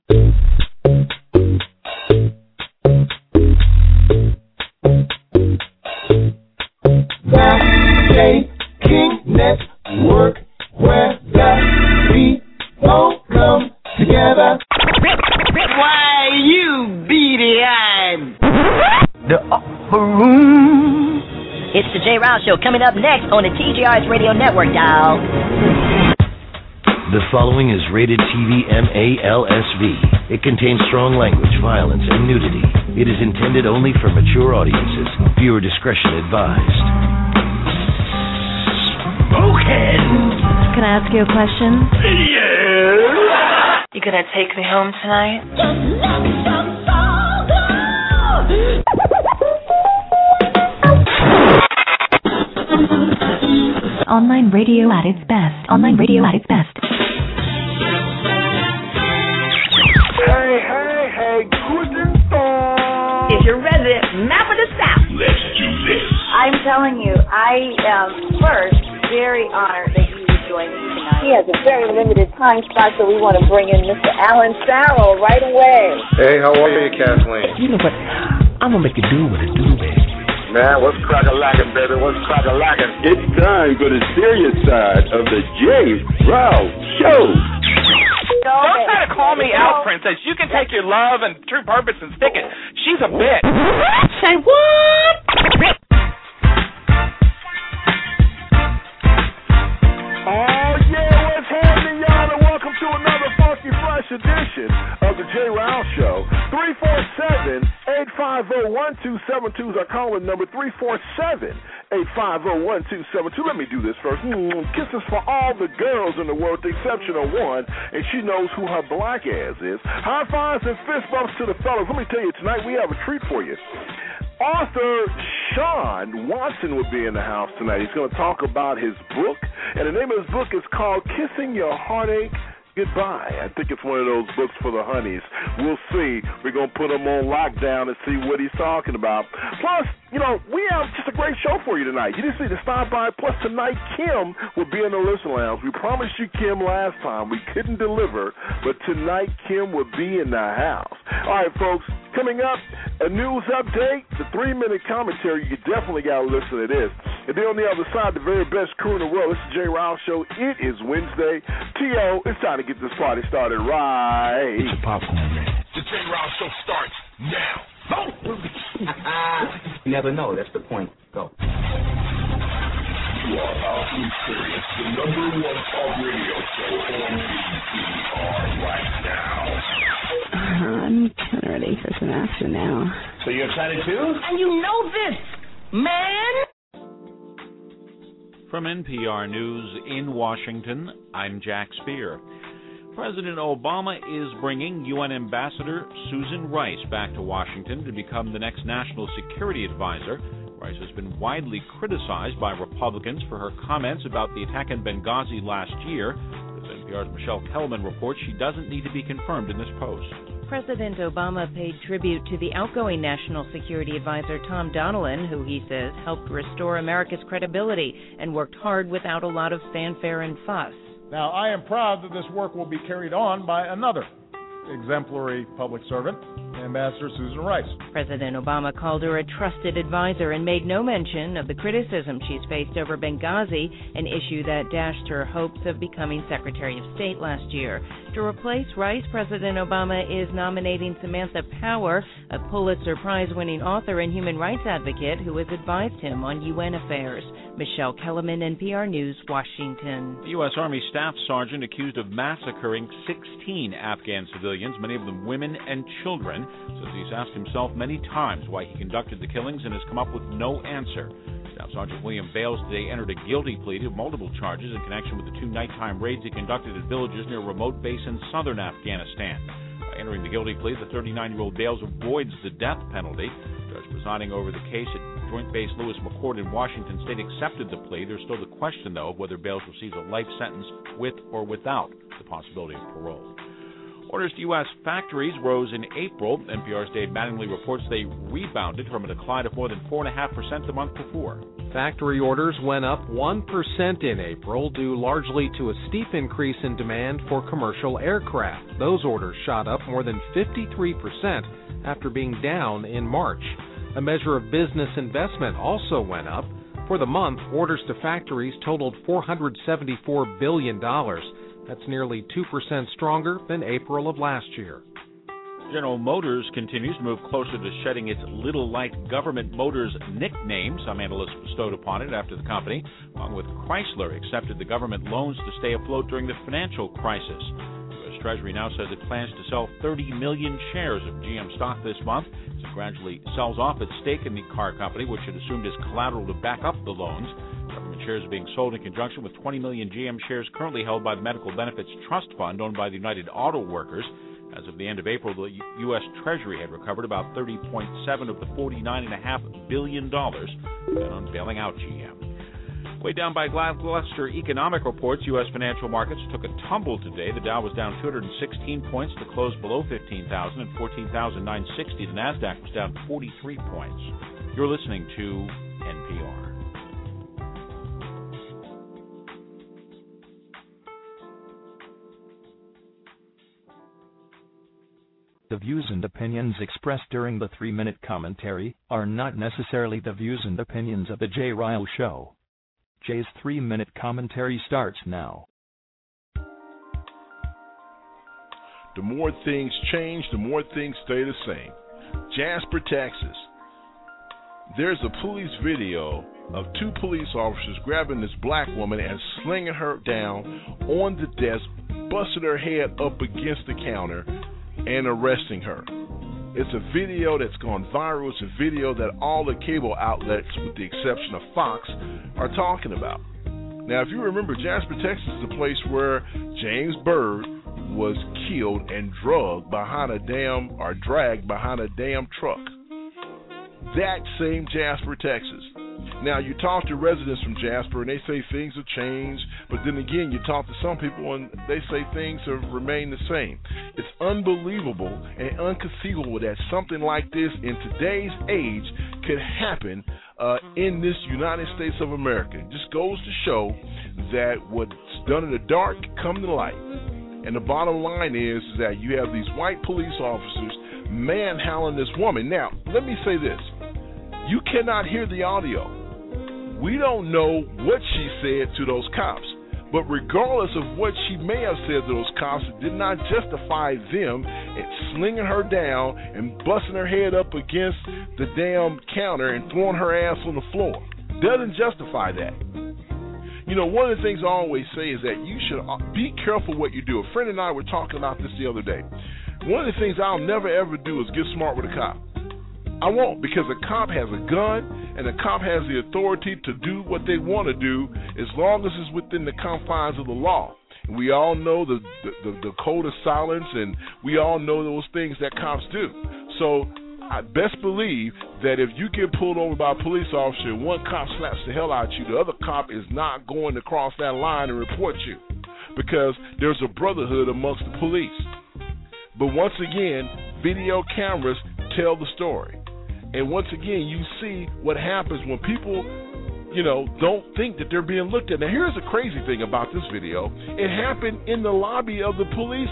King Network, where the people come together. Why, you beady-eyed. The upper room. It's the Jay Rouse Show coming up next on the TJR's Radio Network, dial. The following is rated TV MALSV. It contains strong language, violence, and nudity. It is intended only for mature audiences. Viewer discretion advised. Smoking! Can I ask you a question? Yes! You gonna take me home tonight? Online radio at its best. Online radio at its best. Hey, guten Tag. It's your resident map of the South. Let's do this. I'm telling you, I am first very honored that you would join me tonight. He has a very limited time slot, so we want to bring in Mr. Alan Farrell right away. Hey, how are you, Kathleen? You know what? I'm gonna make it do what it do, baby. Man, what's crack-a-lackin', baby? What's crack-a-lackin'? It's time for the serious side of the Jay Rouse Show. Don't try to call me out, Princess. You can take your love and true purpose and stick it. She's a bitch. Say what? Oh, yeah, what's happening, y'all? And welcome to another funky fresh edition of the Jay Rouse Show. 347-850-1272 is our calling number. 347-850-1272. Let me do this first. Kisses for all the girls in the world, the exception of one, and she knows who her black ass is. High fives and fist bumps to the fellas. Let me tell you, tonight we have a treat for you. Author Sean Watson will be in the house tonight. He's going to talk about his book, and the name of his book is called Kissing Your Heartache Goodbye. I think it's one of those books for the honeys. We'll see. We're going to put him on lockdown and see what he's talking about. Plus, you know, we have just a great show for you tonight. You just need to stop by. Plus, tonight, Kim will be in the Listen Lounge. We promised you Kim last time. We couldn't deliver, but tonight, Kim will be in the house. All right, folks, coming up, a news update, the 3-minute commentary. You definitely got to listen to this. And then on the other side, the very best crew in the world. It's the Jay Rouse Show. It is Wednesday. T.O., it's time to get this party started right. It's a popcorn, man. The Jay Rouse Show starts now. You never know. That's the point. Go. You are about to experience the #1 talk radio show on VCR right now. I'm kind of ready for some action now. So you excited too? And you know this, man. From NPR News in Washington, I'm Jack Speer. President Obama is bringing UN Ambassador Susan Rice back to Washington to become the next National Security Advisor. Rice has been widely criticized by Republicans for her comments about the attack in Benghazi last year. As NPR's Michelle Kellerman reports, she doesn't need to be confirmed in this post. President Obama paid tribute to the outgoing National Security Advisor Tom Donilon, who he says helped restore America's credibility and worked hard without a lot of fanfare and fuss. Now, I am proud that this work will be carried on by another exemplary public servant, Ambassador Susan Rice. President Obama called her a trusted advisor and made no mention of the criticism she's faced over Benghazi, an issue that dashed her hopes of becoming Secretary of State last year. To replace Rice, President Obama is nominating Samantha Power, a Pulitzer Prize-winning author and human rights advocate who has advised him on UN affairs. Michelle Kellerman, NPR News, Washington. The U.S. Army Staff Sergeant accused of massacring 16 Afghan civilians, many of them women and children, says he's asked himself many times why he conducted the killings and has come up with no answer. Staff Sergeant William Bales today entered a guilty plea to multiple charges in connection with the 2 nighttime raids he conducted at villages near a remote base in southern Afghanistan. By entering the guilty plea, the 39-year-old Bales avoids the death penalty. The judge presiding over the case at Joint Base Lewis McChord in Washington State accepted the plea. There's still the question, though, of whether Bales receives a life sentence with or without the possibility of parole. Orders to U.S. factories rose in April. NPR's Dave Mattingly reports they rebounded from a decline of more than 4.5% the month before. Factory orders went up 1% in April, due largely to a steep increase in demand for commercial aircraft. Those orders shot up more than 53% after being down in March. A measure of business investment also went up. For the month, orders to factories totaled $474 billion. That's nearly 2% stronger than April of last year. General Motors continues to move closer to shedding its Little Light Government Motors nickname. Some analysts bestowed upon it after the company, along with Chrysler, accepted the government loans to stay afloat during the financial crisis. The U.S. Treasury now says it plans to sell 30 million shares of GM stock this month as it gradually sells off its stake in the car company, which it assumed as collateral to back up the loans. Government shares are being sold in conjunction with 20 million GM shares currently held by the Medical Benefits Trust Fund, owned by the United Auto Workers. As of the end of April, the U.S. Treasury had recovered about 30.7 of the $49.5 billion spent on bailing out GM. Way down by lackluster economic reports, U.S. financial markets took a tumble today. The Dow was down 216 points to close below 15,000 and 14,960. The NASDAQ was down 43 points. You're listening to NPR. The views and opinions expressed during the 3-minute commentary are not necessarily the views and opinions of The Jay Ryle Show. Jay's 3-minute commentary starts now. The more things change, the more things stay the same. Jasper, Texas. There's a police video of 2 police officers grabbing this black woman and slinging her down on the desk, busting her head up against the counter, and arresting her. It's a video that's gone viral. It's a video that all the cable outlets, with the exception of Fox, are talking about. Now, if you remember, Jasper, Texas is the place where James Byrd was killed and dragged behind a damn truck. That same Jasper, Texas. Now, you talk to residents from Jasper, and they say things have changed, but then again, you talk to some people, and they say things have remained the same. It's unbelievable and inconceivable that something like this in today's age could happen in this United States of America. It just goes to show that what's done in the dark come to light. And the bottom line is that you have these white police officers manhandling this woman. Now, let me say this. You cannot hear the audio. We don't know what she said to those cops. But regardless of what she may have said to those cops, it did not justify them slinging her down and busting her head up against the damn counter and throwing her ass on the floor. Doesn't justify that. You know, one of the things I always say is that you should be careful what you do. A friend and I were talking about this the other day. One of the things I'll never ever do is get smart with a cop. I won't, because a cop has a gun and a cop has the authority to do what they want to do as long as it's within the confines of the law. And we all know the code of silence, and we all know those things that cops do. So I best believe that if you get pulled over by a police officer and one cop slaps the hell out of you, the other cop is not going to cross that line and report you, because there's a brotherhood amongst the police. But once again, video cameras tell the story. And once again, you see what happens when people, don't think that they're being looked at. Now, here's the crazy thing about this video. It happened in the lobby of the police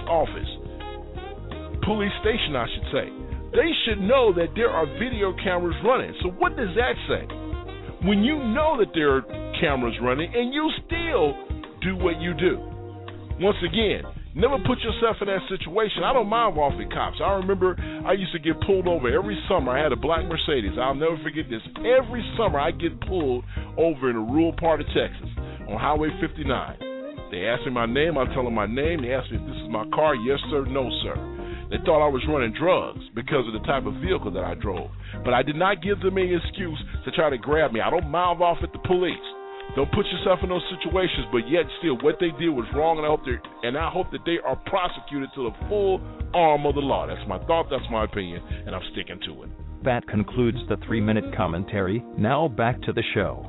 station, I should say. They should know that there are video cameras running. So what does that say? When you know that there are cameras running and you still do what you do. Once again, never put yourself in that situation. I don't mind walking cops. I remember I used to get pulled over every summer. I had a black Mercedes. I'll never forget this. Every summer I get pulled over in a rural part of Texas on Highway 59. They ask me my name. I tell them my name. They ask me if this is my car. Yes, sir. No, sir. They thought I was running drugs because of the type of vehicle that I drove. But I did not give them any excuse to try to grab me. I don't mouth off at the police. Don't put yourself in those situations, but yet still what they did was wrong, and I hope that they are prosecuted to the full arm of the law. That's my thought, that's my opinion, and I'm sticking to it. That concludes the 3-minute commentary. Now back to the show.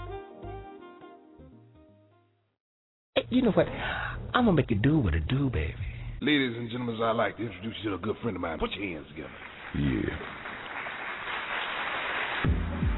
Hey, you know what? I'm going to make you do what I do, baby. Ladies and gentlemen, I'd like to introduce you to a good friend of mine. Put your hands together. Yeah.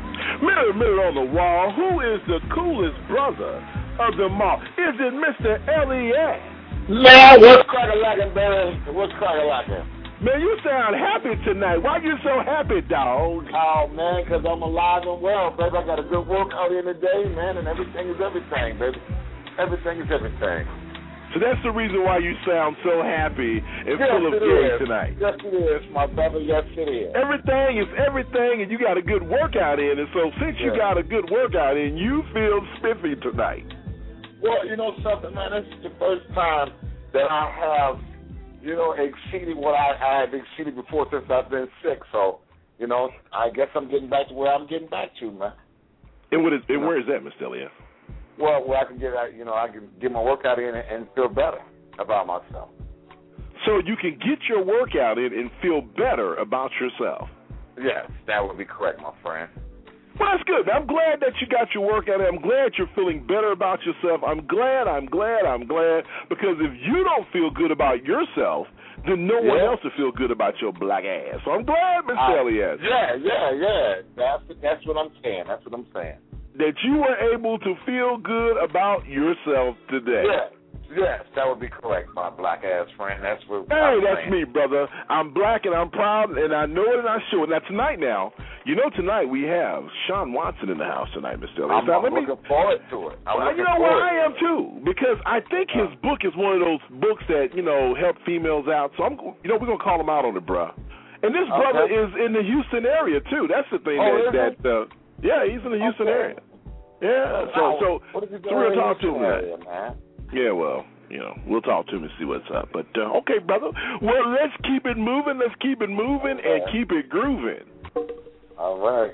Mirror, mirror on the wall, who is the coolest brother of them all? Is it Mr. Elliott? Man, what's crack-a-lackin', baby? What's crack-a-lackin'? Man, you sound happy tonight. Why you so happy, dog? Oh, man, because I'm alive and well, baby. I got a good workout in the day, man, and everything is everything, baby. Everything is everything. So that's the reason why you sound so happy and full of joy tonight. Yes, it is, my brother. Yes, it is. Everything is everything, and you got a good workout in. And so since you got a good workout in, you feel spiffy tonight. Well, you know something, man? This is the first time that I have, exceeded what I have exceeded before since I've been sick. So, I guess I'm getting back to where I'm getting back to, man. And where is that, Mr. Elliott? Well, where I can get, I can get my workout in and feel better about myself. So you can get your workout in and feel better about yourself. Yes, that would be correct, my friend. Well, that's good. I'm glad that you got your workout in. I'm glad you're feeling better about yourself. I'm glad, because if you don't feel good about yourself, then no one else will feel good about your black ass. So I'm glad, Mr. Elliott. Yeah. That's what I'm saying. That you were able to feel good about yourself today. Yes, that would be correct, my black ass friend. That's what. Hey, that's me, brother. I'm black and I'm proud, and I know it and I show it. Now tonight, tonight we have Sean Watson in the house tonight, Mr. Elliott. I'm looking forward to it. I am too, because I think his book is one of those books that help females out. So we're gonna call him out on it, bruh. And this brother is in the Houston area too. That's the thing yeah, he's in the Houston area. Yeah, so we're gonna talk to him, man. Yeah, well, we'll talk to him and see what's up. But okay, brother. Well, let's keep it moving. And keep it grooving. All right.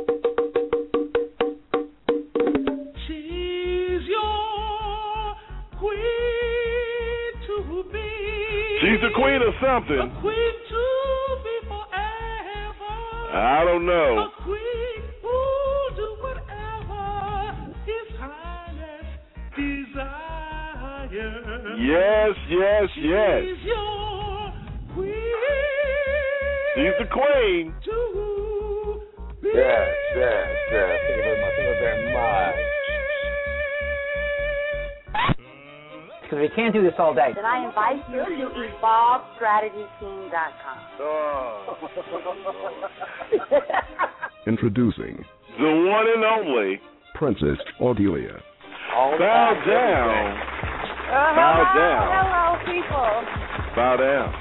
She's your queen to be. She's the queen of something. A queen to be forever. I don't know. A queen who'll do whatever His Highness desires. Yes. She's your queen. She's the queen. To be. Yes. Thank you very much. Because we can't do this all day. Then I invite you to evolvestrategyteam.com. Introducing the one and only Princess Audelia. Bow down. Hello, people. Bow down.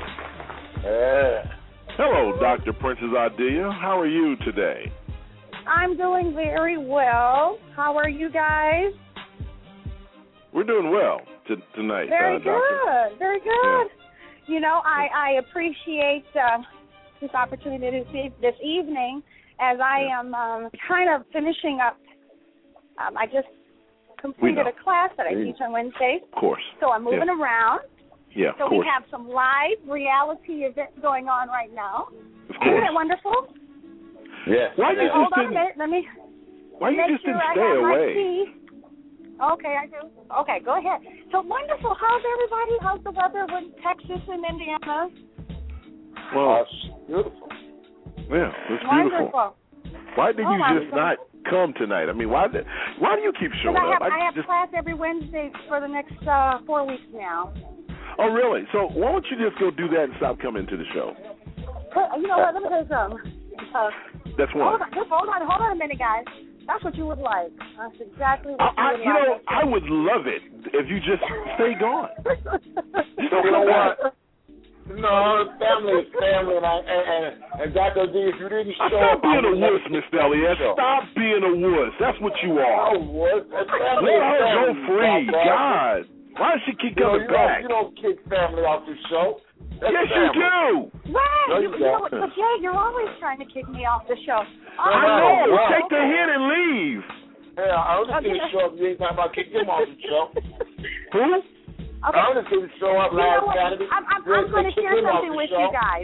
Hello, Dr. Princess Audelia. How are you today? I'm doing very well. How are you guys? We're doing well tonight. Very good. Doctor. Very good. Yeah. I appreciate this opportunity this evening as I am kind of finishing up. I just completed a class that I teach on Wednesdays. Of course. So I'm moving around. Yeah, so we have some live reality events going on right now. Of course. Isn't it wonderful? Yeah. Why you hold on a minute. Let me. Why you just didn't stay away? Okay, I do. Okay, go ahead. So wonderful. How's everybody? How's the weather in Texas and Indiana? Well, beautiful. Yeah, it's wonderful. Beautiful. Why did you just not come tonight? I mean, why do you keep showing up? I have class every Wednesday for the next 4 weeks now. Oh, really? So why don't you just go do that and stop coming to the show? You know what? Let me tell you something. That's one. Hold on a minute, guys. That's what you would like. That's exactly what you would like. I would love it if you just stay gone. You know what? No, family is family, and Dr. D, if you didn't show up... Stop being a wuss, Mr. Elliott. Stop being a wuss. That's what you are. Oh, wuss. Let her go free. God. Why does she keep coming back? You don't kick family off the show. Yes, you do. Right. You know what, but Jay, you're always trying to kick me off the show. I know. Take the hit and leave. Yeah, I was going to show up the time I kicked him off the show. Who? Okay. I was going to show up last Saturday. I'm going to share something with you guys.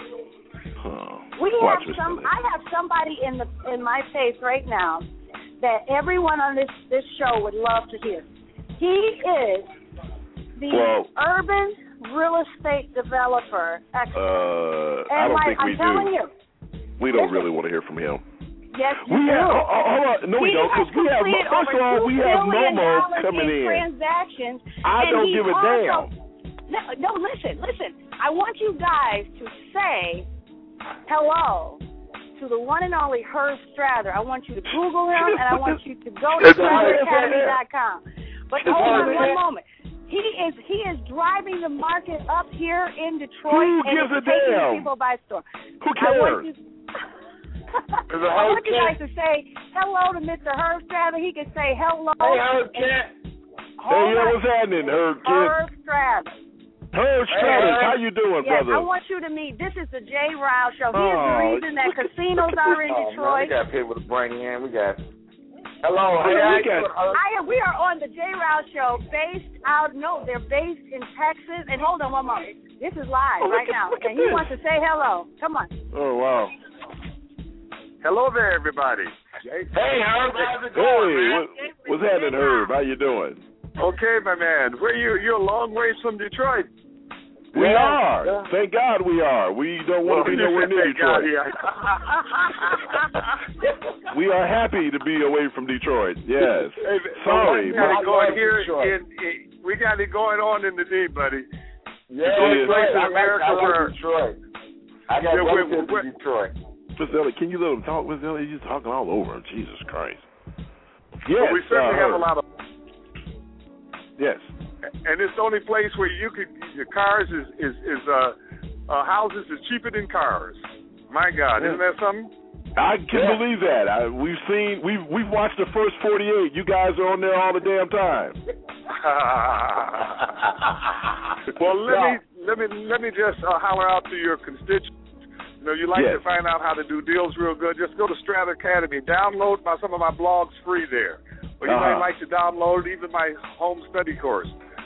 I have somebody in my face right now that everyone on this show would love to hear. He is the urban real estate developer expert. I don't think we do. I'm telling you. We don't really want to hear from him. Yes, you we do. have. Hold on. No, we don't. Because we have. First of all, we have Momo coming in. Transactions. I don't give a damn. No, listen. I want you guys to say hello to the one and only Herb Strather. I want you to Google him, and I want you to go to StratherAcademy.com. But hold on one moment. He is driving the market up here in Detroit. Who and gives a taking damn? people by storm. Who cares? I want you guys to say hello to Mr. Herb Strather. He can say hello. Hey, Herb Cat. Hey, what's happening, Herb Kid? Herb Strather. Herb Strather, how you doing, yes, brother? I want you to meet. This is the Jay Ryle Show. He is the reason that casinos are in Detroit. Man, we got people to bring in. We got. Hello, we are on the Jay Ryle Show, they're based in Texas. And hold on one moment. This is live right now. And he wants to say hello. Come on. Oh, wow. Hello there, everybody. Hey, Herb, how's it going, man? What's happening, Herb? How you doing? Okay, my man. Where you're a long ways from Detroit. We are. Yeah. Thank God we are. We don't want to be nowhere near Detroit. We are happy to be away from Detroit. Yes. Hey, sorry. We got it going on in the D, buddy. Yeah, the only place in America where Detroit. I got to Detroit. Miss Ellie, can you let him talk? Miss Ellie, you're talking all over him. Jesus Christ. Yes. But we certainly have a lot of. Yes. And it's the only place where your cars houses is cheaper than cars. My God, isn't that something? I can believe that. We've watched the first 48. You guys are on there all the damn time. Well, let me just holler out to your constituents. You know, you like to find out how to do deals real good. Just go to Strather Academy. Download some of my blogs free there. Or you might like to download even my home study course.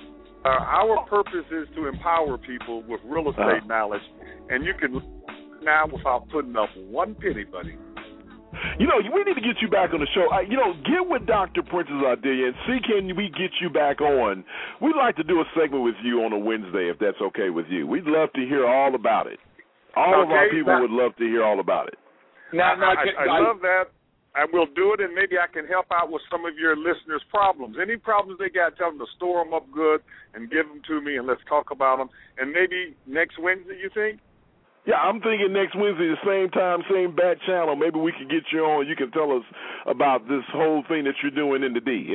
Our purpose is to empower people with real estate knowledge, and you can now without putting up one penny, buddy. You know, we need to get you back on the show. Get with Dr. Princess Ardea and see can we get you back on. We'd like to do a segment with you on a Wednesday, if that's okay with you. We'd love to hear all about it. All of our people would love to hear all about it. I love that. I will do it, and maybe I can help out with some of your listeners' problems. Any problems they got, tell them to store them up good and give them to me, and let's talk about them. And maybe next Wednesday, you think? Yeah, I'm thinking next Wednesday, the same time, same bat channel. Maybe we can get you on. You can tell us about this whole thing that you're doing in the D.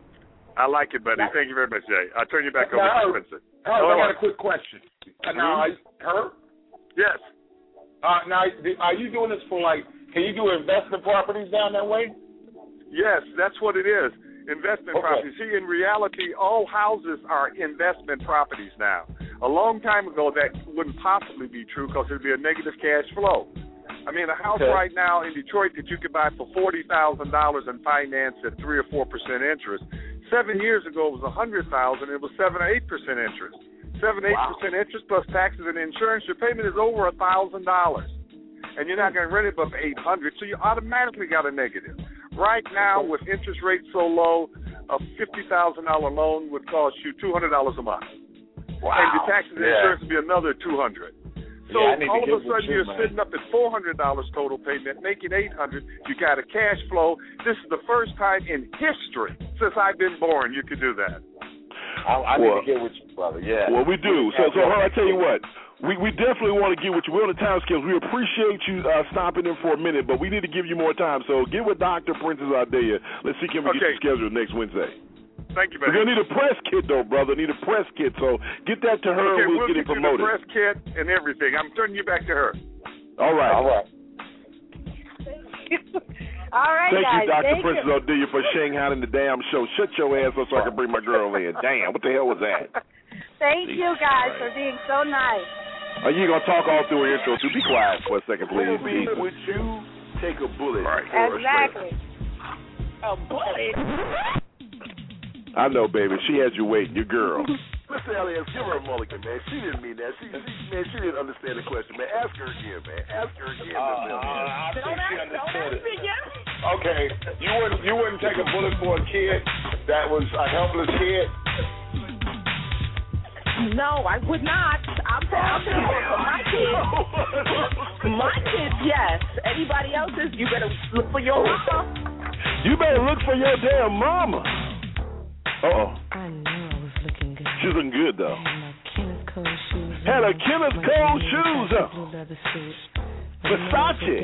I like it, buddy. Thank you very much, Jay. I'll turn you back over to Spencer. I got a quick question. Now, Herb? Yes. Now, are you doing this for, can you do investment properties down that way? Yes, that's what it is. Investment properties. See, in reality, all houses are investment properties now. A long time ago, that wouldn't possibly be true because it would be a negative cash flow. I mean, a house right now in Detroit that you could buy for $40,000 and finance at 3 or 4% interest. 7 years ago, it was $100,000. It was 7 or 8% interest. 7 or 8% interest plus taxes and insurance. Your payment is over $1,000. And you're not going to rent it above $800, so you automatically got a negative. Right now, with interest rates so low, a $50,000 loan would cost you $200 a month. Wow. And your taxes and insurance would be another $200. So all of a sudden, you're sitting up at $400 total payment, making $800. You got a cash flow. This is the first time in history since I've been born you could do that. I need to get with you, brother. Yeah. Well, we do. So I tell you what. We definitely want to get with you. We're on the time scales. We appreciate you stopping in for a minute, but we need to give you more time. So get with Dr. Princess Ardea. Let's see can we get you scheduled next Wednesday. Thank you, buddy. We're going to need a press kit, though, brother. Need a press kit. So get that to her and we'll get it promoted. We'll get you the press kit and everything. I'm turning you back to her. All right. All right, Thank guys. You, Dr. Princess Ardea, for shanghaiing the damn show. Shut your ass up so I can bring my girl in. Damn, what the hell was that? Thank you, guys, for being so nice. Are you going to talk all through her intro, too? Be quiet for a second, please. Would you take a bullet? Exactly. A bullet? I know, baby. She has you waiting. Your girl. Listen, Elias, give her a mulligan, man. She didn't mean that. She didn't understand the question, man. Ask her again, man. Ask her again. I think she understood it. Okay, you wouldn't take a bullet for a kid that was a helpless kid? No, I would not. I'm talking for my kids. My kids, yes. Anybody else's, you better look for your mama. You better look for your damn mama. Uh-oh. I knew I was looking good. She's looking good, though. Had her Kenneth Cole shoes on. Versace.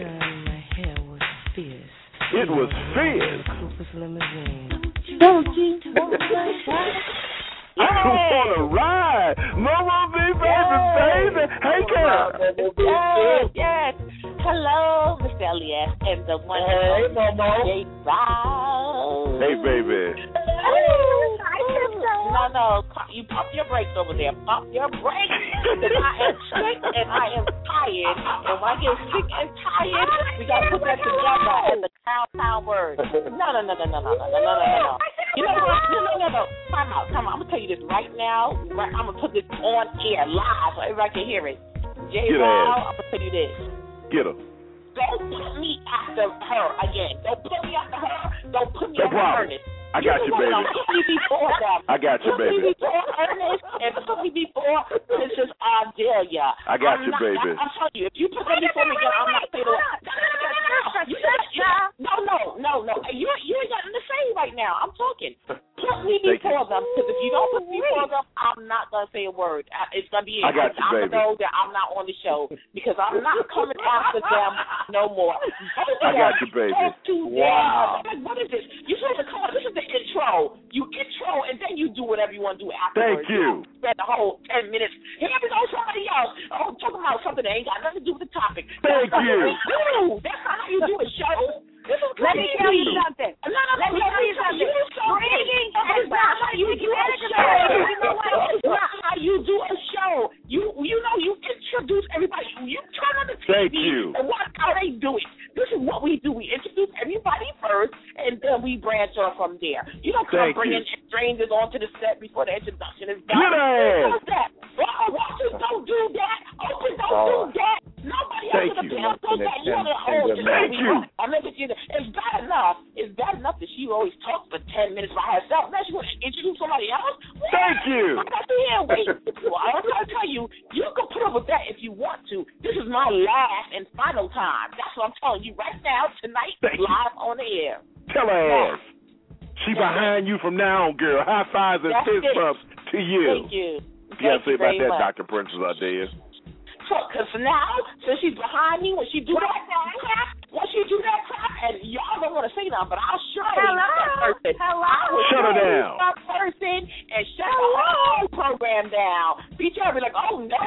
It was fierce. Don't you I want to ride. Momo B, baby. Hey, girl. Yes. Hello, Mr. Elias, and the one Hey, Momo. Hey, baby. No. You pump your brakes over there. Pump your brakes. Because I am sick and I am tired. And when I get sick and tired, we got to put that together as a compound word. No. You know what? No. Time out. I'm going to tell you this right now. I'm going to put this on air live so everybody can hear it. J. Ryle, I'm going to tell you this. Get her. Don't put me after her again. Don't put me after her. Don't put me after Ernest. I got you, baby. Put me before them. I got you, baby. Put me before Ernest and put me before Princess Ardelia. I got you, baby. I'm telling you, if you put them before me again, I'm not saying what. No. You ain't got nothing to say right now. I'm talking. Put me before them, because if you don't put me before them, I'm not going to say a word. It's going to be it. I got you, baby. I know that I'm not on the show because I'm not coming after them no more. I got you, baby. Wow. What is this? You're supposed to come on. This is the intro. You intro, and then you do whatever you want to do afterwards. Thank you. Spend the whole 10 minutes. Here we go, somebody else. Talking about something that ain't got nothing to do with the topic. Thank you. That's not how you do a show. This is Let me tell you something. Let me tell you something. Breathing is not how you do a show. It's not how you do a show. You know, you introduce everybody. You turn on the TV Thank you. and watch how they do it. This is what we do. We introduce everybody first, and then we branch off from there. You don't come bringing strangers onto the set before the introduction is done. Who does that? Watchers don't do that. Open don't do that. Nobody else in the panel does that. You're the host. Thank you. It's bad enough. It's bad enough that she always talks for 10 minutes by herself. Now she want to introduce somebody else? Thank you. I got to hear. Wait. Well, I'm trying to tell you, you can put up with that if you want to. This is my last and final time. That's what I'm telling you right now, tonight, live on the air. Tell her ass. She behind you from now on, girl. High fives and fist bumps to you. Thank you. What you got to say about that, Dr. Princess Ardea? Because now, since she's behind me, when she do that crap, and y'all don't want to say nothing, but I'll shut that person. Shut her down. That person and shut the whole program down. Beat y'all be like, oh no.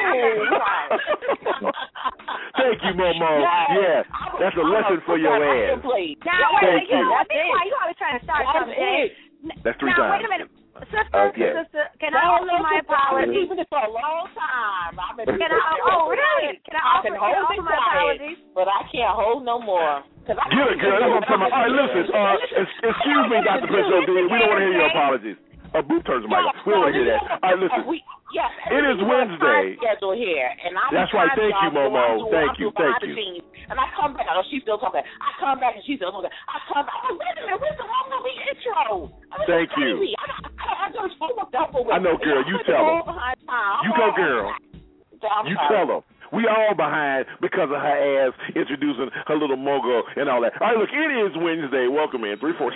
Thank you, Momo. Yeah, that's a lesson for your ass. Now, wait, you always trying to start something. That's 3 times. Now, wait a minute. Sister, can I offer my apologies? Even for a long time. Really? Can I offer my apologies? But I can't hold no more. Get it, girl. That's what I'm talking about. All right, listen. Excuse me, Dr. Princess Ardea. We don't want to hear your apologies. Boot turns the mic. We don't want to hear that. All right, listen. Yes, it is Wednesday. Schedule here, and that's right. Thank you, Momo. Thank you. And I come back. She's still talking. I come back, and she's still talking. I come back. Wait a minute. Where's the wrong movie intro? Thank you. I got so much up with. I know, girl. You tell them. You go, girl. You tell them. We all behind because of her ass introducing her little mogo and all that. All right, look, it is Wednesday. Welcome in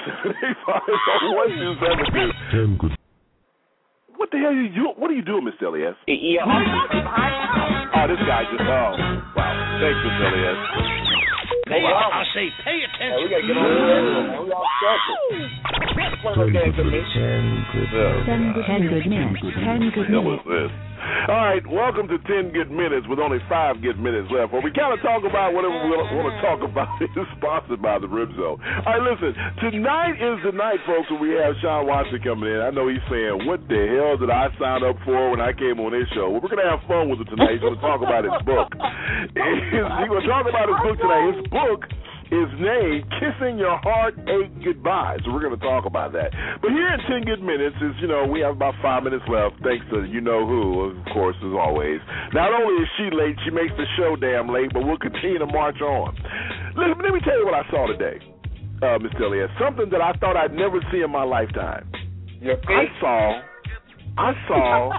347-850-1272. What the hell are you doing? What are you doing, Miss Elias? Yeah, oh, this guy just, wow. Thanks, Miss Elias. I say, pay attention. We got to get on the radio, man. We all Ten good minutes. What's this? All right, welcome to 10 Good Minutes with only 5 good minutes left, where we kind of talk about whatever we want to talk about. It's sponsored by the Rib Zone. All right, listen, tonight is the night, folks, when we have Sean Watson coming in. I know he's saying, what the hell did I sign up for when I came on this show? Well, we're going to have fun with it tonight. He's going to talk about his book. He's going to talk about his book tonight. His book is named Kissing Your Heartache Goodbye. So we're going to talk about that. But here in 10 Good Minutes is, we have about 5 minutes left, thanks to you-know-who, of course, as always. Not only is she late, she makes the show damn late, but we'll continue to march on. Let me tell you what I saw today, Mr. Elias. Something that I thought I'd never see in my lifetime. Your face? I I saw.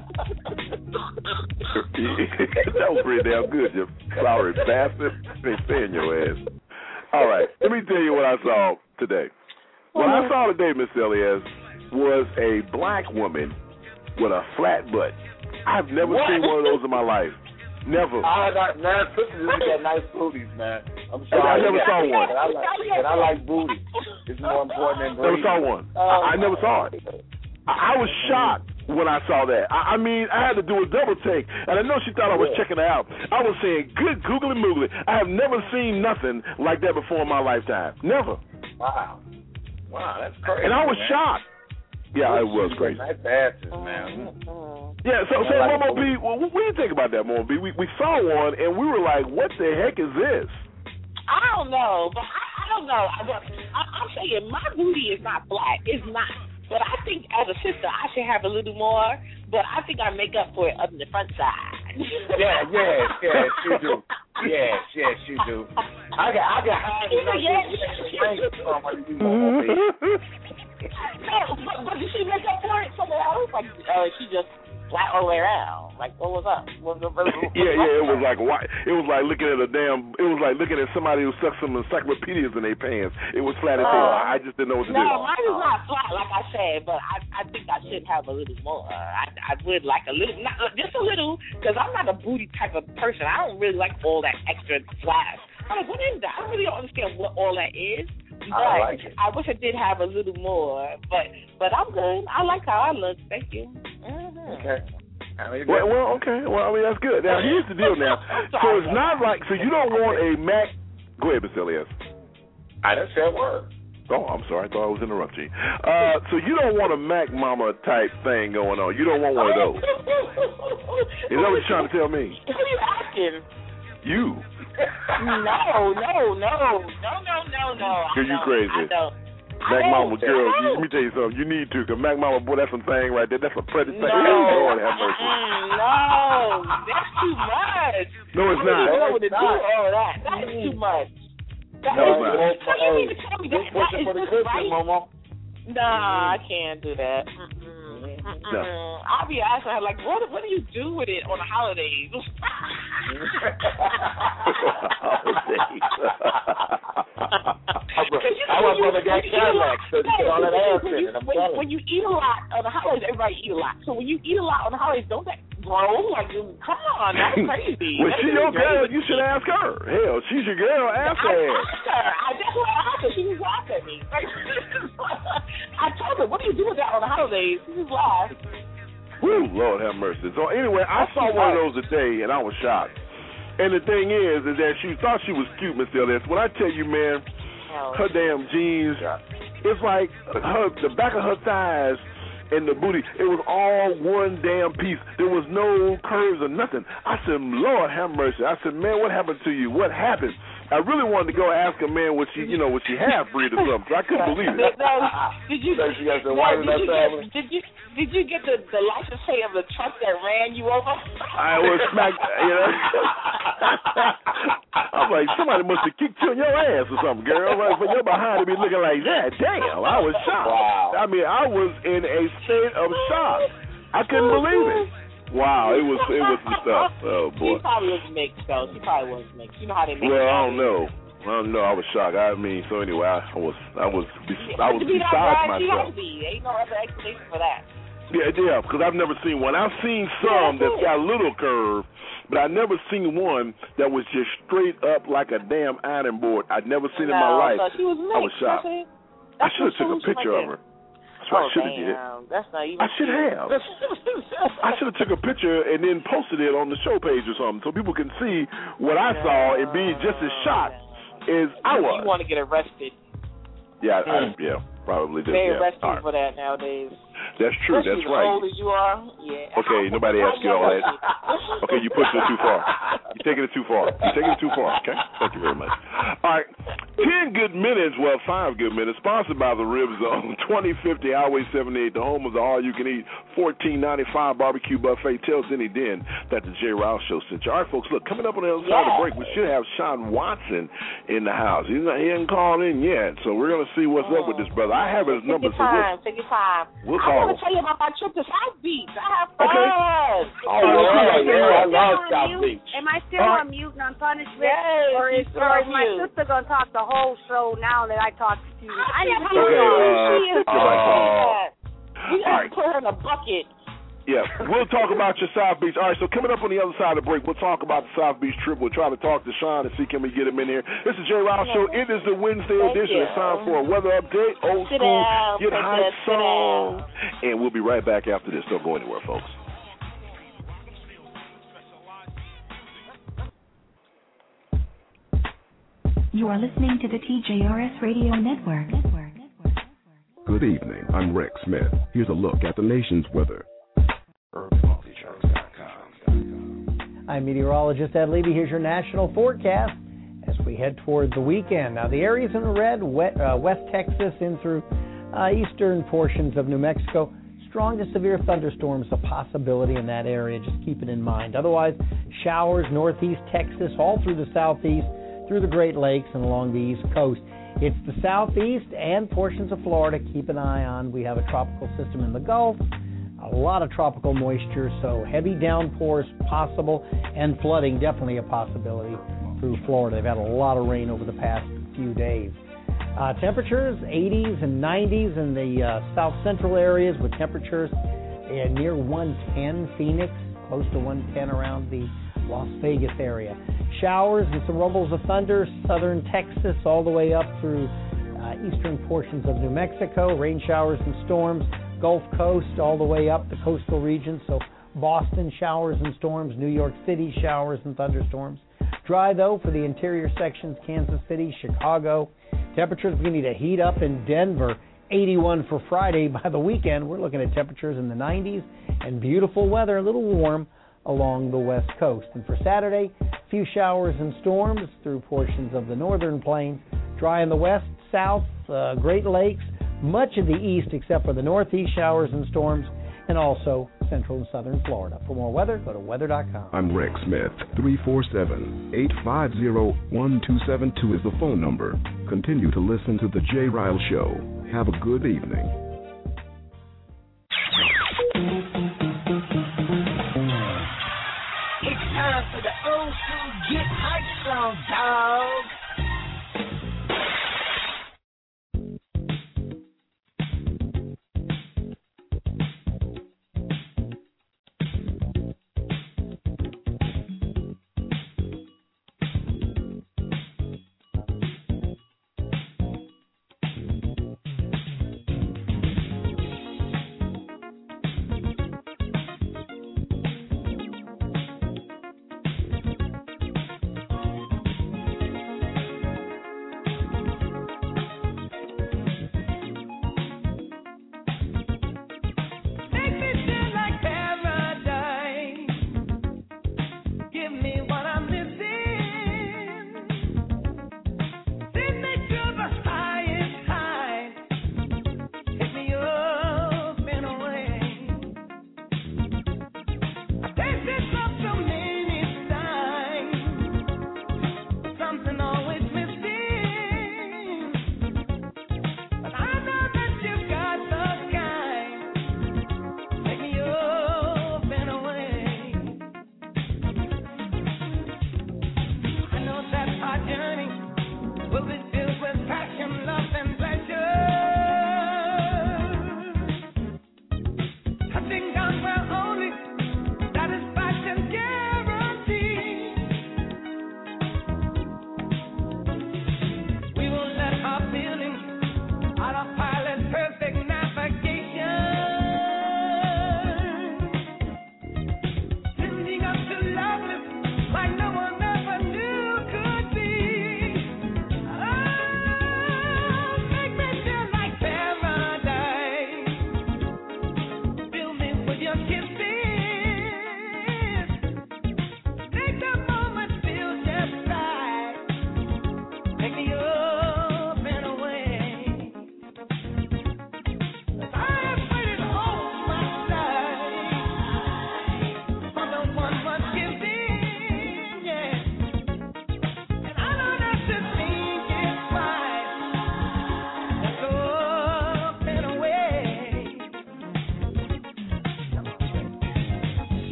That was pretty damn good, you sorry bastard. They stay in your ass. All right, let me tell you what I saw today. What I saw today, Miss Elias, was a black woman with a flat butt. I've never seen one of those in my life. Never. Man, sisters just got nice booties, man. I'm sorry. I never saw one. I like booty. It's more important than booty. Never saw one. I never saw it. I was shocked when I saw that. I mean, I had to do a double take, and I know she thought I was checking her out. I was saying, good googly moogly. I have never seen nothing like that before in my lifetime. Never. Wow, that's crazy. And I was shocked. Yeah, it was crazy. Nice asses, man. Yeah, so Momo B, what do you think about that, Momo B? We saw one, and we were like, what the heck is this? I don't know, but I don't know. I'm saying my booty is not flat. It's not. But I think as a sister, I should have a little more. But I think I make up for it on the front side. Yes, you do. Yes, you do. I got high. No, but did she make up for it somewhere else? Like, she just flat all the way around. Like, what was up? Yeah, it was like it was like looking at looking at somebody who stuck some encyclopedias in their pants. It was flat as hell. I just didn't know what to do. No, mine is not flat, like I said, but I think I should have a little more. I would like a little, not just a little, because I'm not a booty type of person. I don't really like all that extra flash. I'm like, what is that? I really don't understand what all that is. But I like it. I wish I did have a little more, but I'm good. I like how I look. Thank you. Mm-hmm. Okay. Well, okay. Well, I mean, that's good. Now, here's the deal now. So it's not like, so you don't want a Mac. Go ahead, Mr. Elias. I didn't say a word. Oh, I'm sorry. I thought I was interrupting you. So you don't want a Mac Mama type thing going on. You don't want one of those. Is that what you're trying to tell me? Who are you asking? You. No. Because you crazy. I don't. Mac Mama, girl, let me tell you something. You need to, because Mac Mama, boy, that's some thing right there. That's a predator thing. Lord have mercy. No, that's too much. No, it's not. You know what to do all that. That is too much. No, it's not. You need to tell me that is this right? Momo. Nah, I can't do that. No. I'll be asking her, like, what do you do with it on the holidays? When you eat a lot on the holidays, everybody eat a lot. So when you eat a lot on the holidays, don't that grow? Like, come on, that's crazy. Well, she your girl. You should ask her. Hell, she's your girl. Ask her. That's what I asked her. She just laughed at me. I told her, what do you do with that on the holidays? She just laughed. Woo, Lord have mercy. So anyway, I saw one of those today, and I was shocked. And the thing is that she thought she was cute, Miss Ellis. When I tell you, man, her damn jeans, it's like the back of her thighs and the booty, it was all one damn piece. There was no curves or nothing. I said, Lord have mercy. I said, man, what happened to you? What happened? I really wanted to go ask her, man, was she half-breed or something? I couldn't believe it. Did you get the license plate of the truck that ran you over? I was smacked, I'm like, somebody must have kicked you in your ass or something, girl. Like, for your behind to be looking like that. Damn, I was shocked. Wow. I mean, I was in a state of shock. I couldn't believe it. Wow, it was some stuff. Oh boy. She probably was mixed though. You know how they make. Well, I don't know. I was shocked. I mean, so anyway, I was beside myself. Ain't no other explanation for that. Yeah, because I've never seen one. I've seen some that's got a little curve, but I've never seen one that was just straight up like a damn iron board. I'd never seen in my life. So she was mixed. I was shocked. I should have took a picture of her. That's what I should have did. That's not even. I should have. I should have took a picture and then posted it on the show page or something, so people can see what I saw and be just as shocked as I was. You want to get arrested? Yeah, probably do. They arrest you for that nowadays. That's true. Especially that's right. As old as you are, yeah. Okay, nobody asked you all that. Okay, you pushed it too far. You're taking it too far. Okay, thank you very much. All right. 10 good minutes, well, 5 good minutes, sponsored by the Rib Zone, 2050 Highway 78, the home of the all-you-can-eat $14.95 barbecue buffet. Tells any den that the Jay Rouse Show sent you. All right, folks, look, coming up on the other side of the break, we should have Sean Watson in the house. He hasn't called in yet, so we're going to see what's up with this brother. I have his number. Take your time. We'll I call want to tell you about my trip to South Beach. I have fun. Okay. I love South Beach. Am I still on mute and unpunished? Yes, or is my sister going to talk the whole show now that I talked to you? I didn't We got to put her in a bucket. Yeah, we'll talk about your South Beach. All right, so coming up on the other side of the break, we'll talk about the South Beach trip. We'll try to talk to Sean and see can we get him in here. This is Jay Rouse Show. It is the Wednesday edition. It's time for a weather update, old school, get hot song. And we'll be right back after this. Don't go anywhere, folks. You are listening to the TJRS Radio Network. Good evening. I'm Rex Smith. Here's a look at the nation's weather. I'm meteorologist Ed Levy. Here's your national forecast as we head toward the weekend. Now, the areas in red, West Texas in through eastern portions of New Mexico, strong to severe thunderstorms a possibility in that area. Just keep it in mind. Otherwise, showers northeast Texas, all through the southeast, through the Great Lakes and along the East Coast. It's the southeast and portions of Florida. Keep an eye on. We have a tropical system in the Gulf, a lot of tropical moisture, so heavy downpours possible, and flooding definitely a possibility through Florida. They've had a lot of rain over the past few days. Temperatures 80s and 90s in the south central areas with temperatures near 110. Phoenix, close to 110 around the Las Vegas area. Showers and some rumbles of thunder, southern Texas all the way up through eastern portions of New Mexico. Rain showers and storms, Gulf Coast all the way up the coastal regions. So Boston showers and storms, New York City showers and thunderstorms. Dry though for the interior sections, Kansas City, Chicago. Temperatures beginning to heat up in Denver. 81 for Friday. By the weekend, we're looking at temperatures in the 90s and beautiful weather, a little warm along the west coast. And for Saturday, a few showers and storms through portions of the northern plains. Dry in the west, south, Great Lakes, much of the east except for the northeast, showers and storms, and also central and southern Florida. For more weather, go to weather.com. I'm Rex Smith. 347-850-1272 is the phone number. Continue to listen to The Jay Riles Show. Have a good evening. It's time for the old school Get Hype song, dog.